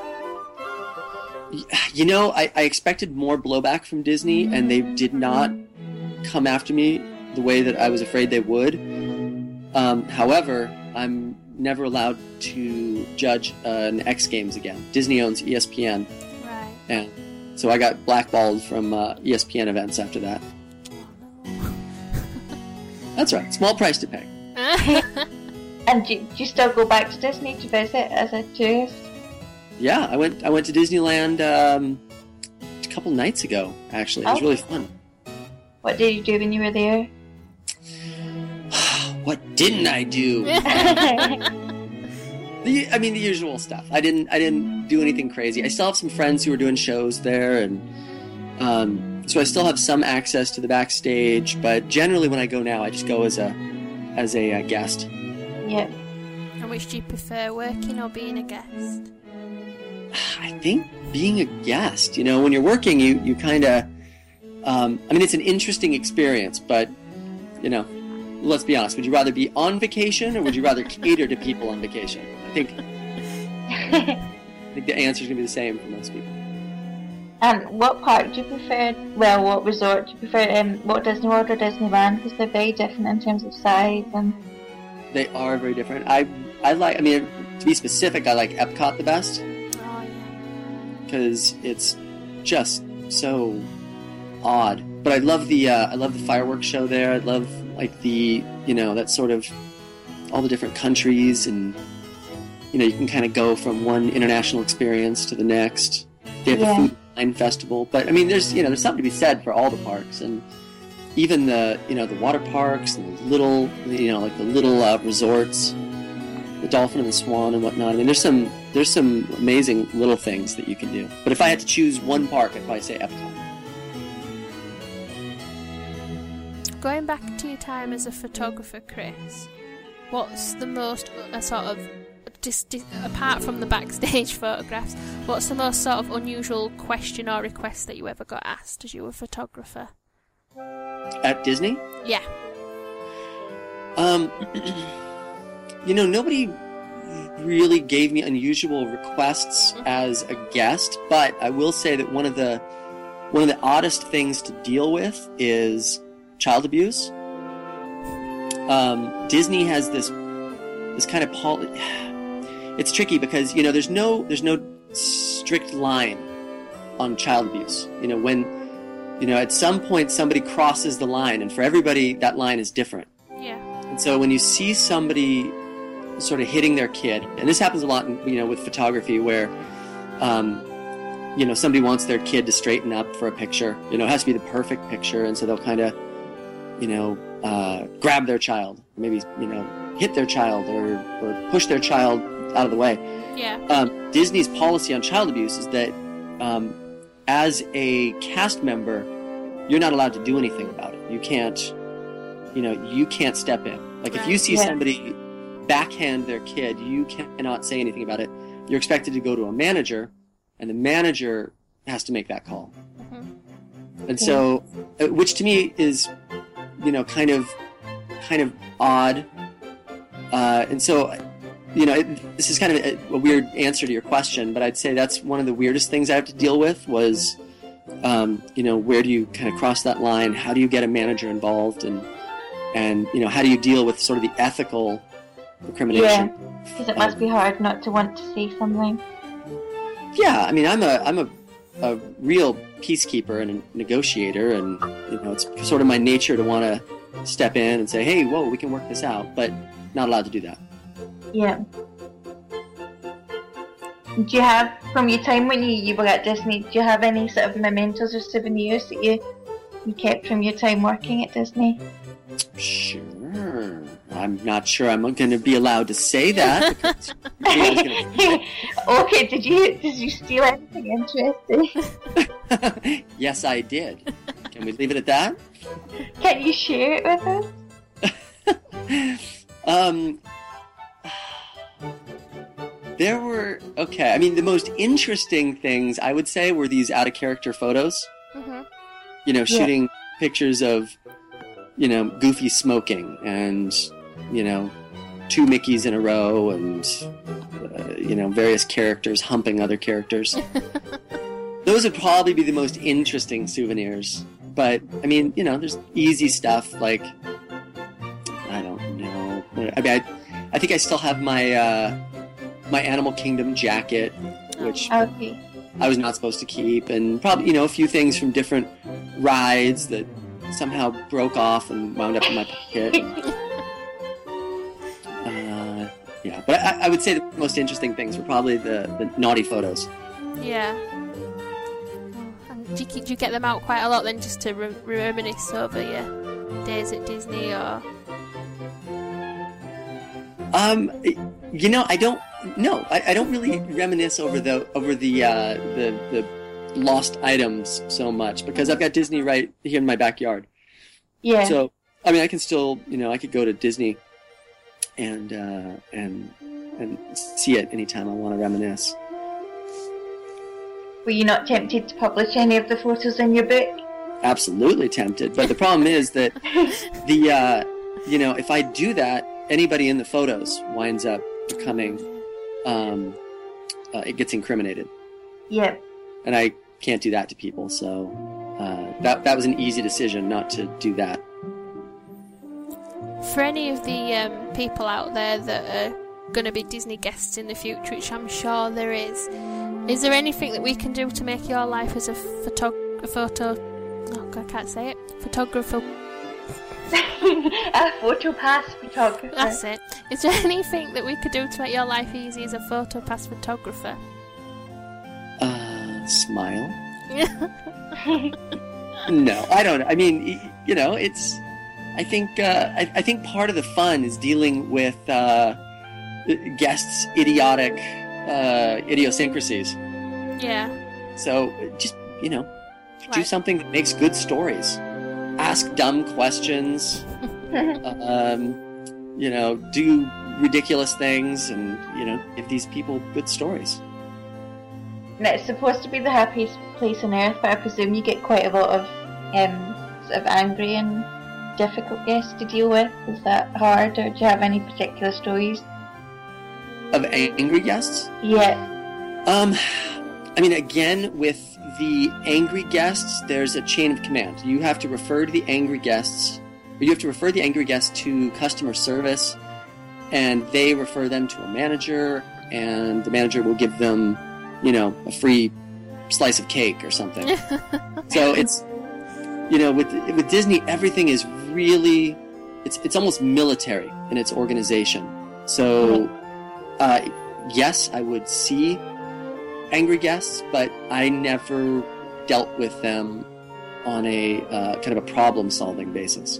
You know, I expected more blowback from Disney, and they did not come after me the way that I was afraid they would. However, I'm never allowed to judge an X Games again. Disney owns ESPN. Right. And so I got blackballed from ESPN events after that. That's right. Small price to pay. And do you still go back to Disney to visit as a tourist? Yeah, I went to Disneyland a couple nights ago, actually. It was really fun. What did you do when you were there? What didn't I do? The usual stuff. I didn't do anything crazy. I still have some friends who are doing shows there, and so I still have some access to the backstage. But generally, when I go now, I just go as a guest. Yeah. And which do you prefer, working or being a guest? I think being a guest. You know, when you're working, you kind of. It's an interesting experience, but you know. Let's be honest. Would you rather be on vacation or would you rather cater to people on vacation? I think the answer is going to be the same for most people. And what park do you prefer? Well, what resort do you prefer? Walt Disney World or Disneyland? Because they're very different in terms of size and. They are very different. I like. To be specific, I like Epcot the best. Oh yeah. Because it's just so odd. But I love the fireworks show there. I love that sort of all the different countries, and you can kind of go from one international experience to the next. They have the Food and Wine Festival, but there's something to be said for all the parks, and even the water parks and the little resorts, the Dolphin and the Swan and whatnot. There's some amazing little things that you can do. But if I had to choose one park, I'd probably say Epcot. Going back to your time as a photographer, Chris, what's the most apart from the backstage photographs, what's the most sort of unusual question or request that you ever got asked as you were a photographer? At Disney? Yeah. Nobody really gave me unusual requests as a guest, but I will say that one of the oddest things to deal with is child abuse. Disney has this kind of it's tricky because there's no strict line on child abuse. When at some point somebody crosses the line, and for everybody that line is different. Yeah. And so when you see somebody sort of hitting their kid, and this happens a lot with photography where somebody wants their kid to straighten up for a picture. It has to be the perfect picture, and so they'll kind of grab their child, maybe hit their child or push their child out of the way. Yeah. Disney's policy on child abuse is that as a cast member, you're not allowed to do anything about it. You can't step in. Like if you see somebody backhand their kid, you cannot say anything about it. You're expected to go to a manager, and the manager has to make that call. Mm-hmm. And so, which to me is kind of odd. And so, this is kind of a weird answer to your question, but I'd say that's one of the weirdest things I have to deal with was, where do you kind of cross that line? How do you get a manager involved? And how do you deal with sort of the ethical recrimination? Yeah, because it must be hard not to want to say something. Yeah, I'm a real peacekeeper and a negotiator, and it's sort of my nature to want to step in and say, hey, whoa, we can work this out, but not allowed to do that. Yeah. Do you have, from your time when you were at Disney, do you have any sort of mementos or souvenirs that you kept from your time working at Disney? Sure. I'm not sure I'm going to be allowed to say that. Okay, did you steal anything interesting? Yes, I did. Can we leave it at that? Can you share it with us? There were, the most interesting things I would say were these out of character photos. Mm-hmm. Shooting pictures of, Goofy smoking and, two Mickeys in a row and, various characters humping other characters. Those would probably be the most interesting souvenirs. But, there's easy stuff like, I don't know. I think I still have my my Animal Kingdom jacket, which Okay. I was not supposed to keep, and probably a few things from different rides that somehow broke off and wound up in my pocket. Yeah, but I would say the most interesting things were probably the naughty photos. Yeah. And do you get them out quite a lot then, just to reminisce over your days at Disney, or? I don't. No, I don't really reminisce over the lost items so much, because I've got Disney right here in my backyard. Yeah. So I mean, I can still, I could go to Disney and see it anytime I want to reminisce. Were you not tempted to publish any of the photos in your book? Absolutely tempted, but the problem is that if I do that, anybody in the photos winds up becoming, it gets incriminated. Yep. And I can't do that to people, so that was an easy decision not to do that. For any of the people out there that are going to be Disney guests in the future, which I'm sure there is there anything that we can do to make your life as a photographer? A photo pass photographer. That's it. Is there anything that we could do to make your life easy as a photo pass photographer? Smile. No, I don't know. I mean, it's. I think part of the fun is dealing with guests' idiotic idiosyncrasies. Yeah. So just do something that makes good stories. Ask dumb questions. Do ridiculous things, and give these people good stories. And it's supposed to be the happiest place on earth, but I presume you get quite a lot of sort of angry and difficult guests to deal with. Is that hard, or do you have any particular stories of angry guests? Yeah. I mean, again, with the angry guests, there's a chain of command. You have to refer to the angry guests, or you have to refer the angry guests to customer service, and they refer them to a manager, and the manager will give them, a free slice of cake or something. So it's, with Disney, everything is really, it's almost military in its organization. So, yes, I would see angry guests, but I never dealt with them on a kind of a problem-solving basis.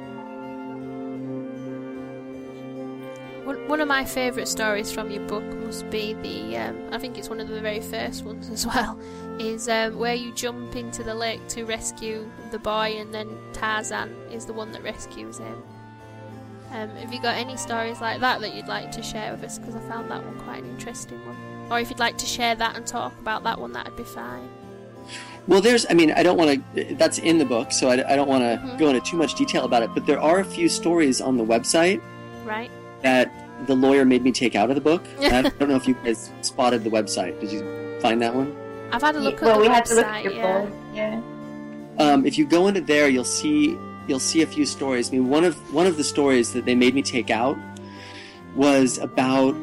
One of my favourite stories from your book must be the, I think it's one of the very first ones as well, is where you jump into the lake to rescue the boy, and then Tarzan is the one that rescues him. Have you got any stories like that you'd like to share with us? Because I found that one quite an interesting one. Or if you'd like to share that and talk about that one, that'd be fine. Well, I don't want to, that's in the book, so I don't want to go into too much detail about it, but there are a few stories on the website. Right. That the lawyer made me take out of the book. I don't know if you guys spotted the website. Did you find that one? I've had a look at the website. Well, we had to look at your blog. Yeah. If you go into there, you'll see a few stories. I mean, one of the stories that they made me take out was about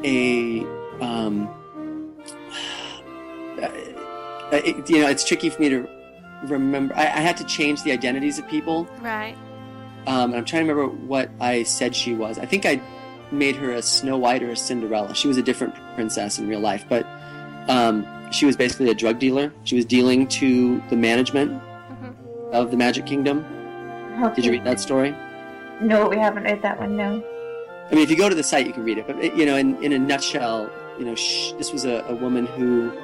it's tricky for me to remember. I had to change the identities of people. Right. And I'm trying to remember what I said she was. I think I made her a Snow White or a Cinderella. She was a different princess in real life, but she was basically a drug dealer. She was dealing to the management of the Magic Kingdom. Okay. Did you read that story? No, we haven't read that one, no. I mean, if you go to the site, you can read it. But, in a nutshell, this was a woman who,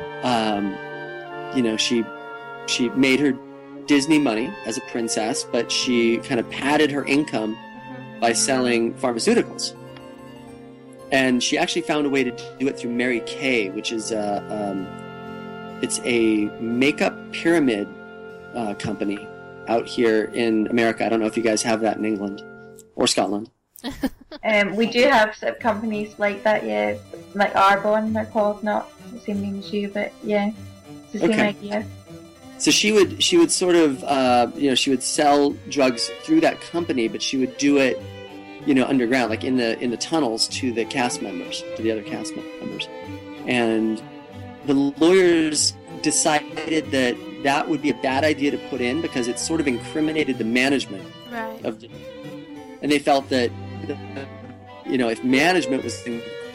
she made her Disney money as a princess, but she kind of padded her income by selling pharmaceuticals. And she actually found a way to do it through Mary Kay, which is it's a makeup pyramid company out here in America. I don't know if you guys have that in England or Scotland. We do have sort of companies like that, yeah, like Arbonne they're called, not the same name as you, but yeah, it's the same idea. So she would sort of, she would sell drugs through that company, but she would do it underground, like in the tunnels to the cast members, to the other cast members. And the lawyers decided that would be a bad idea to put in because it sort of incriminated the management of Disney. And they felt that, if management was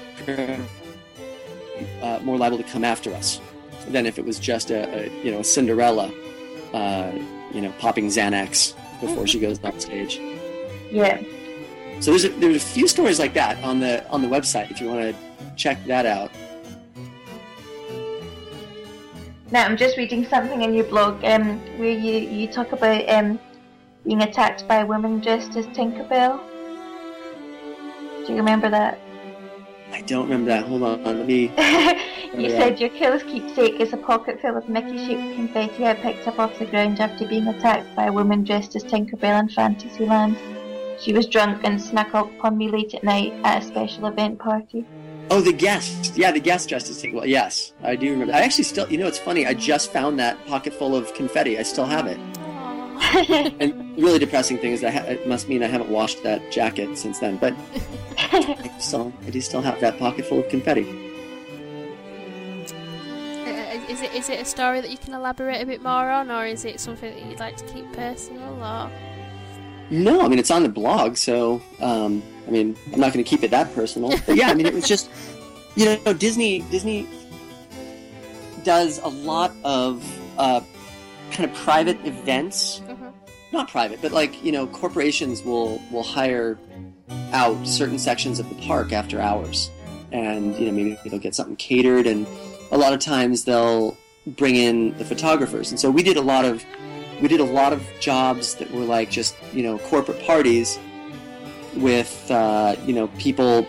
more liable to come after us than if it was just a Cinderella, popping Xanax before she goes on stage. Yeah. So there's a few stories like that on the website if you want to check that out. Now I'm just reading something in your blog where you talk about being attacked by a woman dressed as Tinkerbell. Do you remember that? I don't remember that. Hold on, let me... You said your killer's keepsake is a pocket full of Mickey-shaped confetti I picked up off the ground after being attacked by a woman dressed as Tinkerbell in Fantasyland. She was drunk and snuck up on me late at night at a special event party. Oh, the guest. Yeah, the guest dressed as Tinkerbell. Yes, I do remember. I actually still... it's funny. I just found that pocket full of confetti. I still have it. And the really depressing thing is that it must mean I haven't washed that jacket since then. But I do still have that pocket full of confetti. Is it a story that you can elaborate a bit more on, or is it something that you'd like to keep personal, or? No, it's on the blog, so I'm not going to keep it that personal. But yeah, it was just, Disney does a lot of kind of private events. Mm-hmm. Not private, but corporations will hire out certain sections of the park after hours, and maybe they'll get something catered, and a lot of times they'll bring in the photographers. And so we did a lot of jobs that were like just corporate parties with people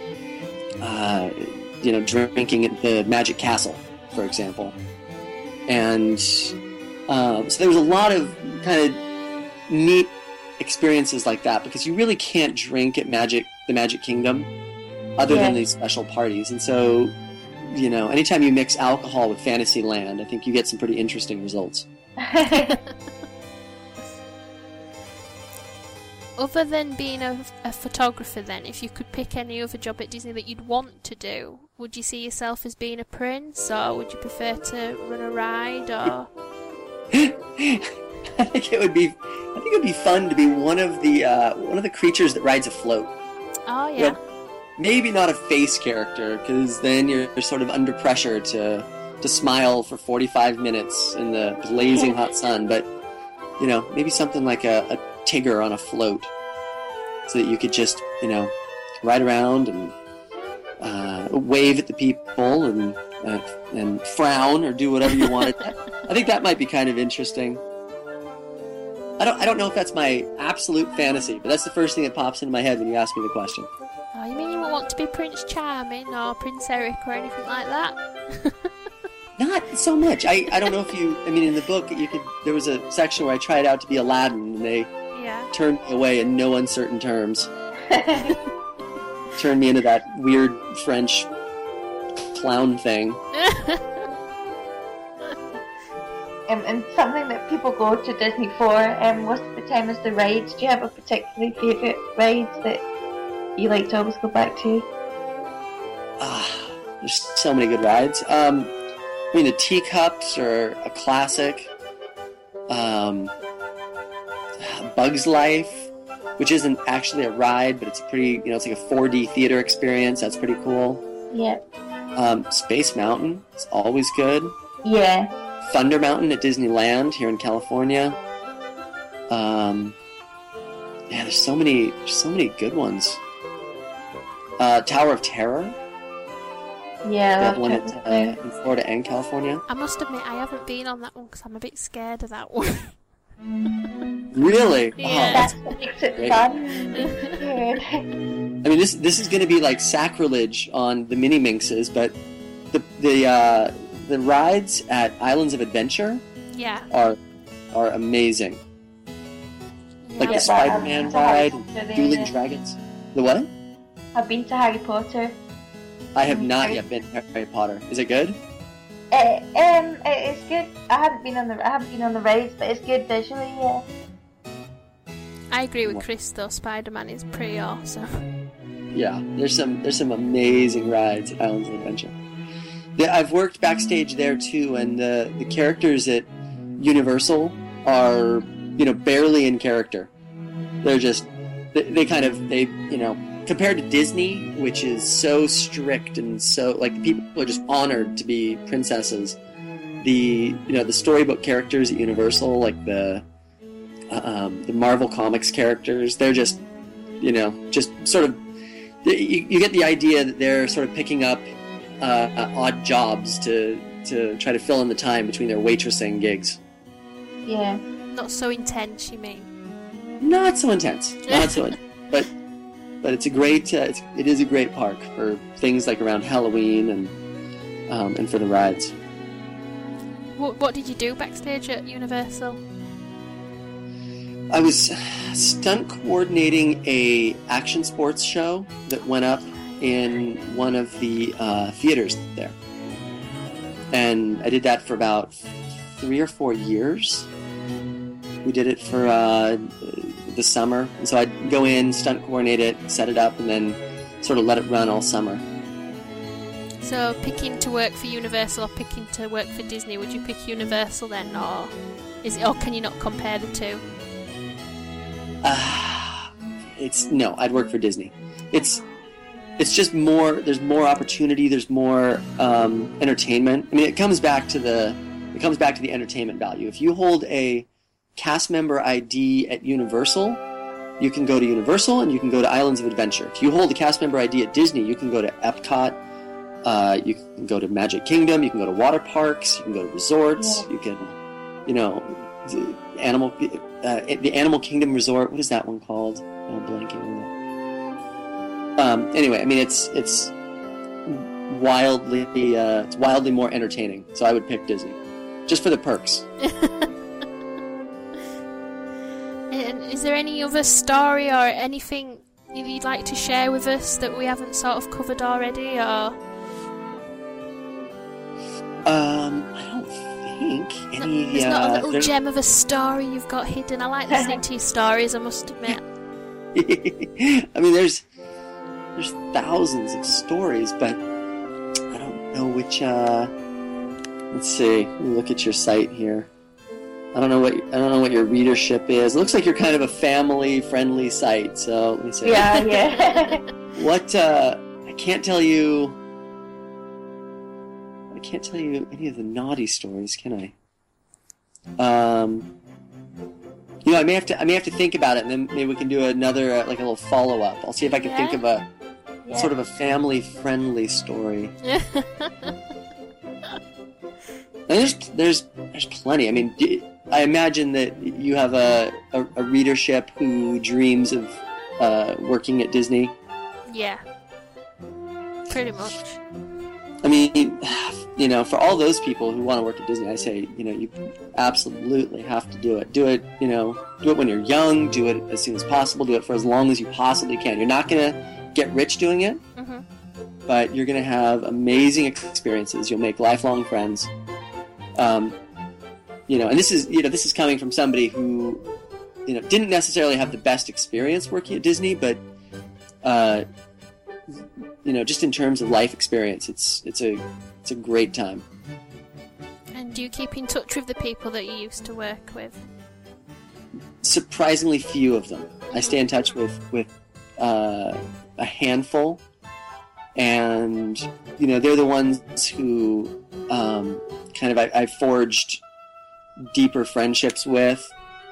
drinking at the Magic Castle, for example. And so there was a lot of kind of neat experiences like that, because you really can't drink at the Magic Kingdom other than these special parties. And so, anytime you mix alcohol with Fantasyland, I think you get some pretty interesting results. Other than being a photographer then, if you could pick any other job at Disney that you'd want to do, would you see yourself as being a prince, or would you prefer to run a ride, or... I think it would be fun to be one of the creatures that rides a float. Oh yeah. Maybe not a face character, because then you're sort of under pressure to smile for 45 minutes in the blazing hot sun. But maybe something like a Tigger on a float, so that you could just ride around and wave at the people and frown or do whatever you wanted. I think that might be kind of interesting. I don't know if that's my absolute fantasy, but that's the first thing that pops into my head when you ask me the question. Oh, you mean you won't want to be Prince Charming or Prince Eric or anything like that? Not so much. I don't know if you... in the book, there was a section where I tried out to be Aladdin, and they turned me away in no uncertain terms. Turned me into that weird French clown thing. And something that people go to Disney for most of the time is the rides. Do you have a particularly favourite ride that you like to always go back to? There's so many good rides. The Teacups are a classic. Bug's Life, which isn't actually a ride, but it's a pretty, it's like a 4D theater experience. That's pretty cool. Yeah. Space Mountain is always good. Yeah. Thunder Mountain at Disneyland here in California. There's so many good ones. Tower of Terror. Yeah, that one in Florida and California. I must admit, I haven't been on that one because I'm a bit scared of that one. Really? Yeah. That's what makes it fun. This is going to be like sacrilege on the Mini Minxes, but the rides at Islands of Adventure are amazing. Yeah. Like the Spider-Man ride, Dueling Dragons. The what? I've been to Harry Potter. I have not yet been to Harry Potter. Is it good? It's good. I haven't been on the rides, but it's good visually. Yeah. I I agree with Chris though. Spider-Man is pretty awesome. Yeah, there's some amazing rides at Islands of Adventure. I've worked backstage there too, and the characters at Universal are, you know, barely in character. They're just they compared to Disney, which is so strict and so like people are just honored to be princesses. The storybook characters at Universal, like the Marvel Comics characters, they're just, you know, just sort of you get the idea that they're sort of picking up odd jobs to try to fill in the time between their waitressing gigs. Yeah. Not so intense, you mean? Not so intense. Not so intense. But it's a great it is a great park for things like around Halloween and for the rides. What did you do backstage at Universal? I was stunt coordinating a action sports show that went up in one of the theaters there. And I did that for about 3 or 4 years. We did it for the summer. And so I'd go in, stunt coordinate it, set it up, and then sort of let it run all summer. So picking to work for Universal or picking to work for Disney, would you pick Universal then, or can you not compare the two? No, I'd work for Disney. It's just more. There's more opportunity. There's more entertainment. I mean, it comes back to the entertainment value. If you hold a cast member ID at Universal, you can go to Universal and you can go to Islands of Adventure. If you hold a cast member ID at Disney, you can go to Epcot. You can go to Magic Kingdom. You can go to water parks. You can go to resorts. Yeah. You can, you know, the Animal Kingdom Resort. What is that one called? I'm blanking on that. Anyway, I mean, it's wildly more entertaining. So I would pick Disney, just for the perks. And is there any other story or anything you'd like to share with us that we haven't sort of covered already, or? I don't think any. There's not a little gem of a story you've got hidden. I like listening to your stories, I must admit. I mean, there's thousands of stories, but I don't know which. Let's see. Let me look at your site here. I don't know what your readership is. It looks like you're kind of a family-friendly site. So let me see. Yeah. What? I can't tell you any of the naughty stories, can I? You know, I may have to think about it, and then maybe we can do another like a little follow-up. I'll see if I can think of a sort of a family-friendly story. And there's plenty. I mean, I imagine that you have a readership who dreams of working at Disney. Yeah, pretty much. I mean, you know, for all those people who want to work at Disney, I say, you know, you absolutely have to do it. Do it, you know, do it when you're young. Do it as soon as possible. Do it for as long as you possibly can. You're not going to get rich doing it, but you're going to have amazing experiences. You'll make lifelong friends. You know, and this is coming from somebody who, you know, didn't necessarily have the best experience working at Disney, but, you know, just in terms of life experience, it's a great time. And do you keep in touch with the people that you used to work with? Surprisingly few of them. I stay in touch with a handful, and you know, they're the ones who kind of I forged deeper friendships with.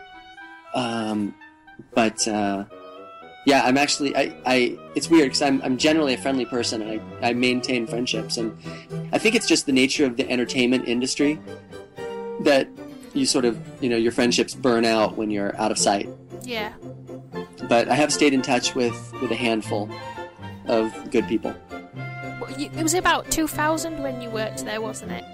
But yeah, I'm actually it's weird because I'm generally a friendly person, and I maintain friendships, and I think it's just the nature of the entertainment industry that you sort of, you know, your friendships burn out when you're out of sight. Yeah. But I have stayed in touch with a handful of good people. It was about 2000 when you worked there, wasn't it?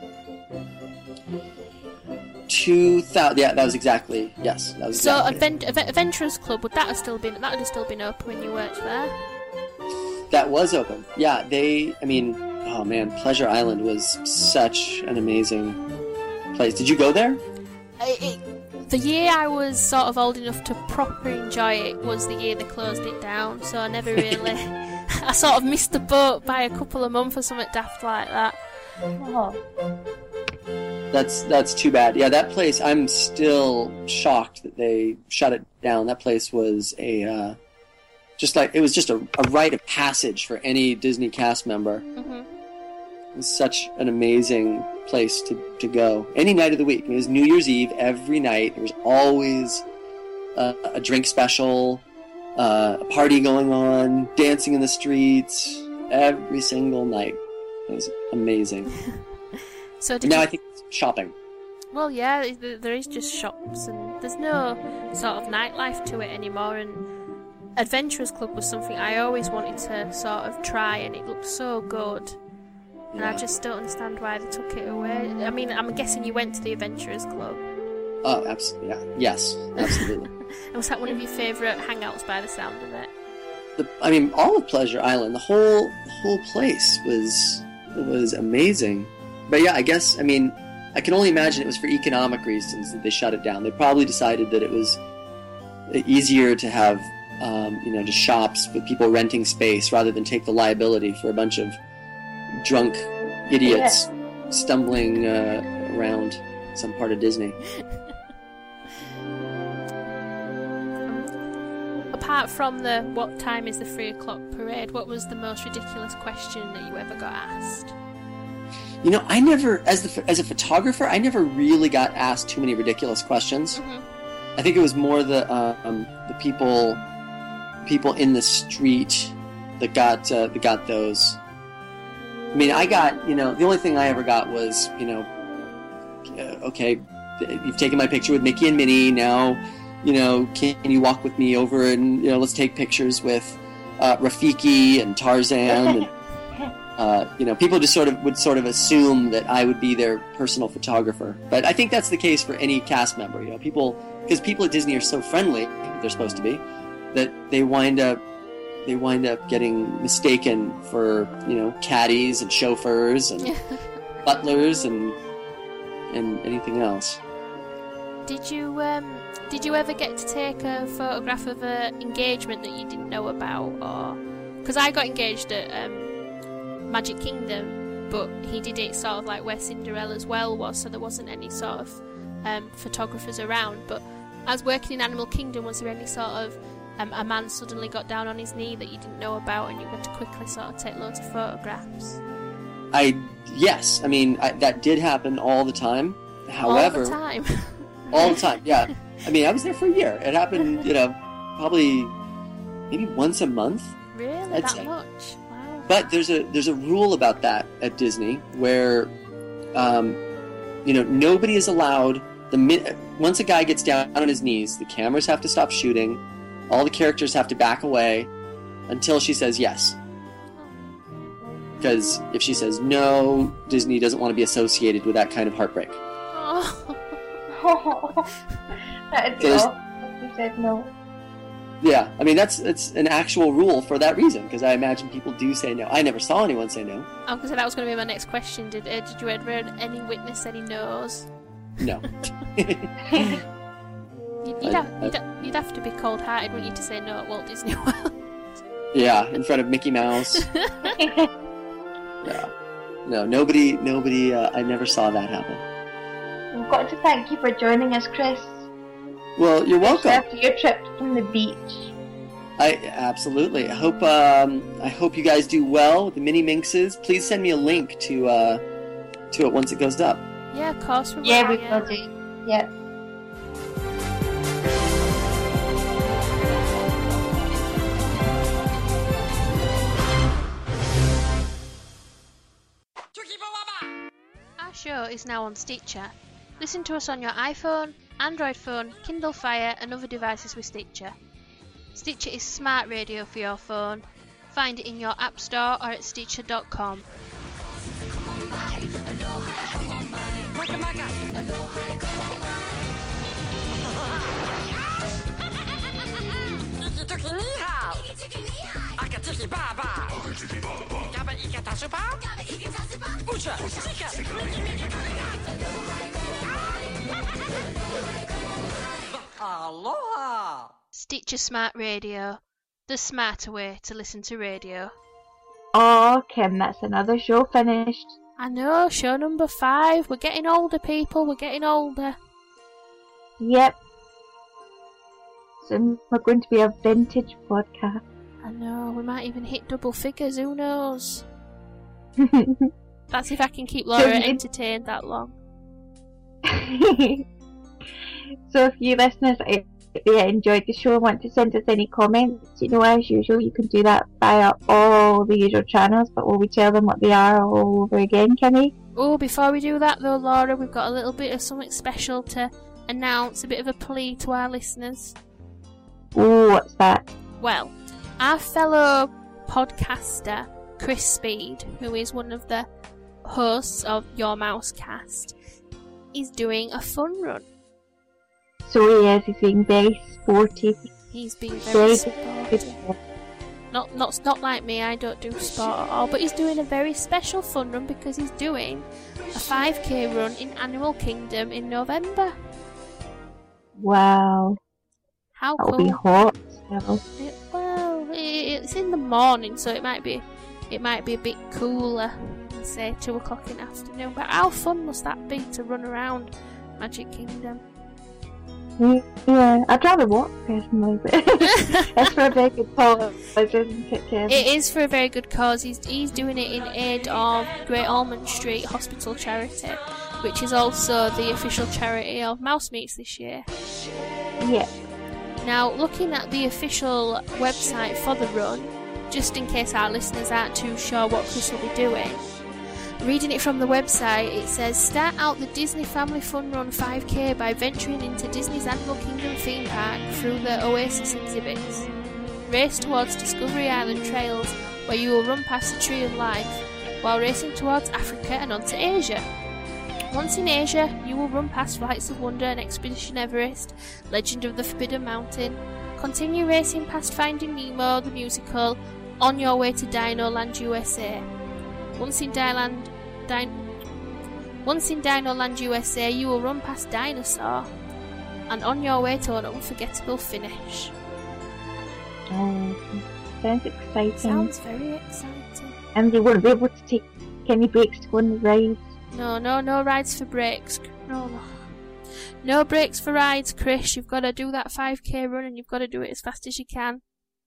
2000, yeah, that was exactly, yes. That was so exactly Adventurers Club, would that have still been open when you worked there? That was open. Yeah, I mean, oh man, Pleasure Island was such an amazing place. Did you go there? The year I was sort of old enough to properly enjoy it was the year they closed it down, so I never really... I sort of missed the boat by a couple of months or something daft like that. Oh. That's too bad. Yeah, that place, I'm still shocked that they shut it down. That place was it was just a rite of passage for any Disney cast member. Mm-hmm. It was such an amazing place to go. Any night of the week. It was New Year's Eve every night. There was always a drink special, a party going on, dancing in the streets, every single night. It was amazing. So now I think it's shopping. Well, yeah, there is just shops, and there's no sort of nightlife to it anymore, and Adventurers Club was something I always wanted to sort of try, and it looked so good. And I just don't understand why they took it away. I mean, I'm guessing you went to the Adventurers Club. Oh, absolutely. Yeah. Yes, absolutely. And was that one of your favourite hangouts by the sound of it? All of Pleasure Island, the whole place was amazing. But yeah, I guess, I can only imagine it was for economic reasons that they shut it down. They probably decided that it was easier to have, just shops with people renting space rather than take the liability for a bunch of drunk idiots stumbling around some part of Disney. Apart from the what time is the 3 o'clock parade, what was the most ridiculous question that you ever got asked? I never, as a photographer, I never really got asked too many ridiculous questions. Mm-hmm. I think it was more the people in the street that got those. I got, the only thing I ever got was, okay, you've taken my picture with Mickey and Minnie, now, can you walk with me over and, let's take pictures with Rafiki and Tarzan, and, people just would assume that I would be their personal photographer. But I think that's the case for any cast member, because people at Disney are so friendly, they're supposed to be, that they wind up getting mistaken for, caddies and chauffeurs and butlers and anything else. Did you ever get to take a photograph of an engagement that you didn't know about? Or because I got engaged at Magic Kingdom, but he did it sort of like where Cinderella's well was, so there wasn't any sort of photographers around. But as working in Animal Kingdom, was there any sort of a man suddenly got down on his knee that you didn't know about, and you had to quickly sort of take loads of photographs? Yes. That did happen all the time. However, all the time? All the time, yeah. I was there for a year. It happened, probably maybe once a month. Really? I'd that say. Much? Wow. But there's a rule about that at Disney where, nobody is allowed, once a guy gets down on his knees, the cameras have to stop shooting, all the characters have to back away until she says yes. Because if she says no, Disney doesn't want to be associated with that kind of heartbreak. That'd be awful if you said no. Yeah, it's an actual rule for that reason, because I imagine people do say no. I never saw anyone say no. I was going to say that was going to be my next question. Did you ever any witness any no's? No. You'd have to be cold-hearted, wouldn't you, to say no at Walt Disney World? Yeah, in front of Mickey Mouse. Yeah. No, nobody, I never saw that happen. We've got to thank you for joining us, Chris. Well, you're welcome. After your trip from the beach. Absolutely. I hope you guys do well with the Mini Minxes. Please send me a link to it once it goes up. Yeah, of course we will. Yeah, we will do. Yeah. Our show is now on Stitcher. Listen to us on your iPhone, Android phone, Kindle Fire and other devices with Stitcher. Stitcher is smart radio for your phone. Find it in your app store or at Stitcher.com. Aloha! Stitcher Smart Radio. The smarter way to listen to radio. Oh, Kim, that's another show finished. I know, show number 5. We're getting older, people. We're getting older. Yep. So we're going to be a vintage podcast. I know, we might even hit double figures, who knows? That's if I can keep Laura entertained that long. So if you listeners enjoyed the show and want to send us any comments, as usual, you can do that via all the usual channels, but will we tell them what they are all over again, Kimmy? Oh, before we do that though, Laura, we've got a little bit of something special to announce, a bit of a plea to our listeners. Oh, what's that? Well, our fellow podcaster, Chris Speed, who is one of the hosts of Your Mouse Cast, is doing a fun run. So he is, he's being very sporty. He's being very sporty. Not like me, I don't do sport at all, but he's doing a very special fun run because he's doing a 5k run in Animal Kingdom in November. Wow. How That'll cool. be hot still. It's in the morning, so it might be a bit cooler than say 2 o'clock in the afternoon. But how fun must that be to run around Magic Kingdom? Yeah, I'd rather walk personally, but it's for a very good cause, isn't it, Kim? It is for a very good cause. He's doing it in aid of Great Ormond Street Hospital Charity, which is also the official charity of Mouse Meets this year. Yeah. Now, looking at the official website for the run, just in case our listeners aren't too sure what Chris will be doing, reading it from the website, it says, start out the Disney Family Fun Run 5k by venturing into Disney's Animal Kingdom theme park through the Oasis exhibits. Race towards Discovery Island trails, where you will run past the Tree of Life, while racing towards Africa and onto Asia. Once in Asia, you will run past Flights of Wonder and Expedition Everest, Legend of the Forbidden Mountain, continue racing past Finding Nemo, the musical, on your way to Dino Land USA. Once in Dino Land USA, you will run past Dinosaur, and on your way to an unforgettable finish. Oh, sounds exciting. Sounds very exciting. And they won't be able to take any breaks to go on the rides. No rides for breaks. No breaks for rides, Chris. You've got to do that 5k run and you've got to do it as fast as you can.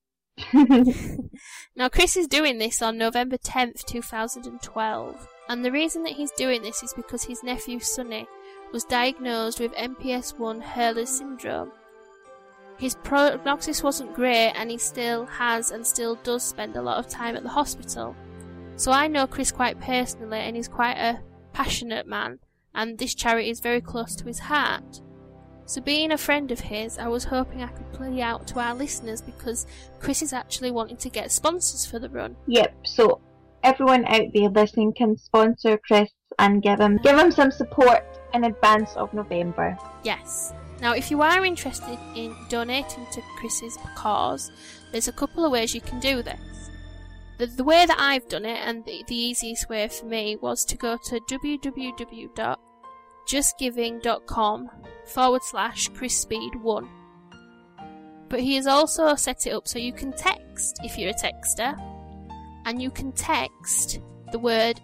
Now, Chris is doing this on November 10th, 2012. And the reason that he's doing this is because his nephew Sonny was diagnosed with MPS I Hurler's syndrome. His prognosis wasn't great and he still has and still does spend a lot of time at the hospital. So I know Chris quite personally and he's quite a passionate man, and this charity is very close to his heart. So being a friend of his, I was hoping I could play out to our listeners because Chris is actually wanting to get sponsors for the run. Yep, so everyone out there listening can sponsor Chris and give him some support in advance of November. Yes. Now, if you are interested in donating to Chris's cause, there's a couple of ways you can do this. The way that I've done it, and the easiest way for me, was to go to www.justgiving.com/ChrisSpeed1. But he has also set it up so you can text if you're a texter, and you can text the word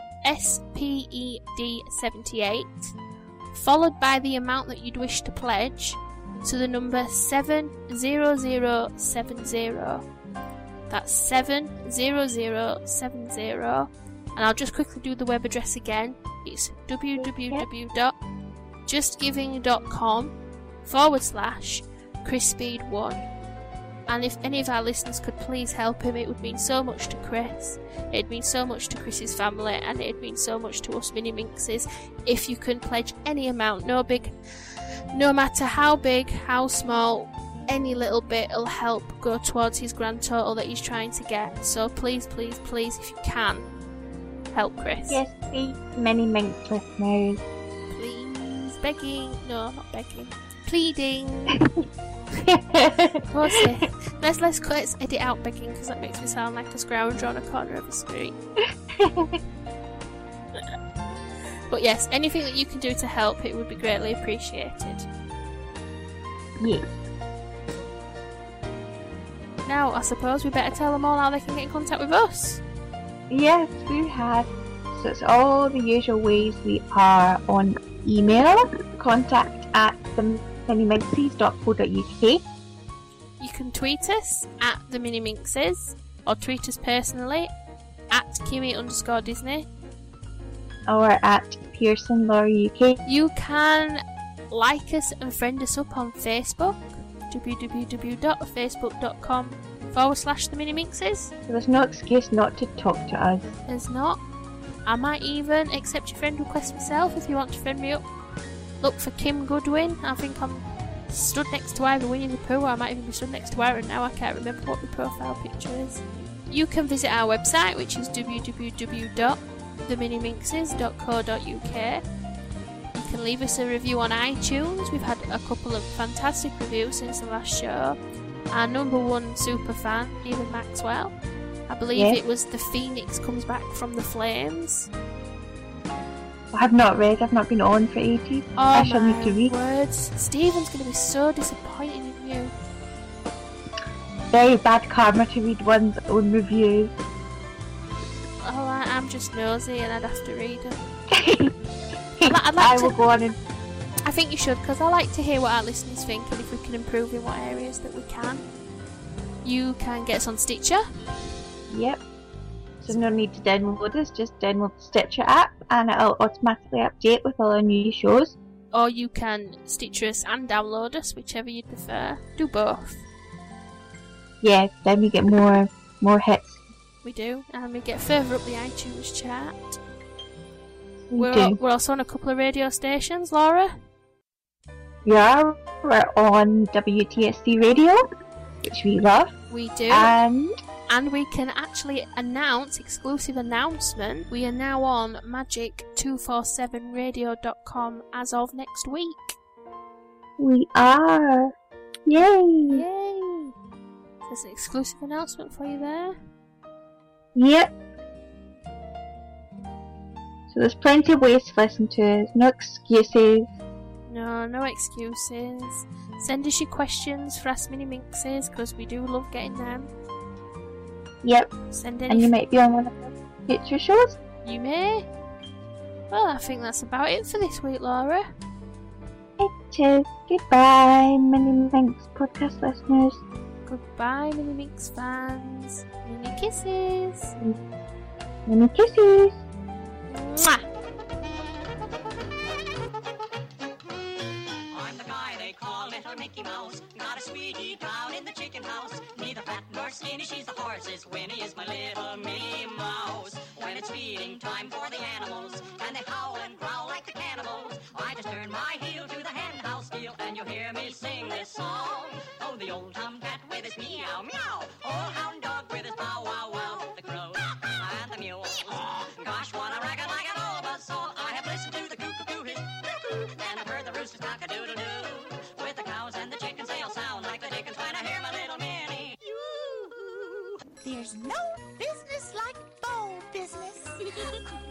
SPED78 followed by the amount that you'd wish to pledge to the number 70070. That's 70070, and I'll just quickly do the web address again. It's www.justgiving.com/ChrisSpeed1. And if any of our listeners could please help him, it would mean so much to Chris. It'd mean so much to Chris's family, and it'd mean so much to us Mini Minxes if you can pledge any amount, no matter how big, how small. Any little bit will help go towards his grand total that he's trying to get. So please, please, please, if you can, help Chris. Yes, please, Mini Minx listeners. Please, begging. No, not begging. Pleading. Let's edit out begging because that makes me sound like a scrounger on a corner of a street. But yes, anything that you can do to help, it would be greatly appreciated. Yes. Now, I suppose we better tell them all how they can get in contact with us. Yes, we have. So it's all the usual ways. We are on email, contact@theminiminxies.co.uk. You can tweet us at the Mini Minxes, or tweet us personally at Kimmy_Disney. Or at Pearson Law UK. You can like us and friend us up on Facebook, www.facebook.com/the Mini Minxes. So there's no excuse not to talk to us. There's not. I might even accept your friend request myself if you want to friend me up. Look for Kim Goodwin. I think I'm stood next to either Winnie the Pooh, or I might even be stood next to her, and now I can't remember what the profile picture is. You can visit our website, which is www.theminiminxes.co.uk. You can leave us a review on iTunes. We've had a couple of fantastic reviews since the last show. Our number one super fan, Stephen Maxwell. I believe it was The Phoenix Comes Back from the Flames. I have not read. I've not been on for ages. Oh, I shall need to read. Words. Stephen's going to be so disappointed in you. Very bad karma to read one's own reviews. Oh, I'm just nosy and I'd have to read them. I will go on and... I think you should, because I like to hear what our listeners think and if we can improve in what areas that we can. You can get us on Stitcher. Yep. So no need to download us, just download the Stitcher app and it'll automatically update with all our new shows. Or you can Stitcher us and download us, whichever you prefer. Do both. Yeah, then we get more hits. We do, and we get further up the iTunes chart. We're also on a couple of radio stations, Laura. Yeah, we're on WTSC Radio, which we love. We do. And we can actually announce, exclusive announcement, we are now on magic247radio.com as of next week. We are. Yay! Yay! There's an exclusive announcement for you there. Yep. So there's plenty of ways to listen to us. No excuses. No excuses. Send us your questions for Ask Mini Minxes, because we do love getting them. Yep. And you might be on one of our future shows. You may. Well, I think that's about it for this week, Laura. It is. Goodbye, Mini Minx podcast listeners. Goodbye, Mini Minx fans. Mini kisses. Mini kisses. Mwah. I'm the guy they call Little Mickey Mouse. Got a sweetie down in the chicken house. Neither fat nor skinny, she's the horse's. Winnie is my little Minnie Mouse. When it's feeding time for the animals, and they howl and growl like the cannibals, I just turn my heel to the hen house deal, and you'll hear me sing this song. Oh, the old tomcat with his meow meow. Old hound dog with his bow wow wow. The crow and the mule. Gosh, what a racket like an all of us all. I have listened to the cuckoo his cuckoo, and I've heard the rooster's cock-a-doodle-doo. With the cows and the chickens, they'll sound like the dickens when I hear my little Minnie. There's no business like bow business.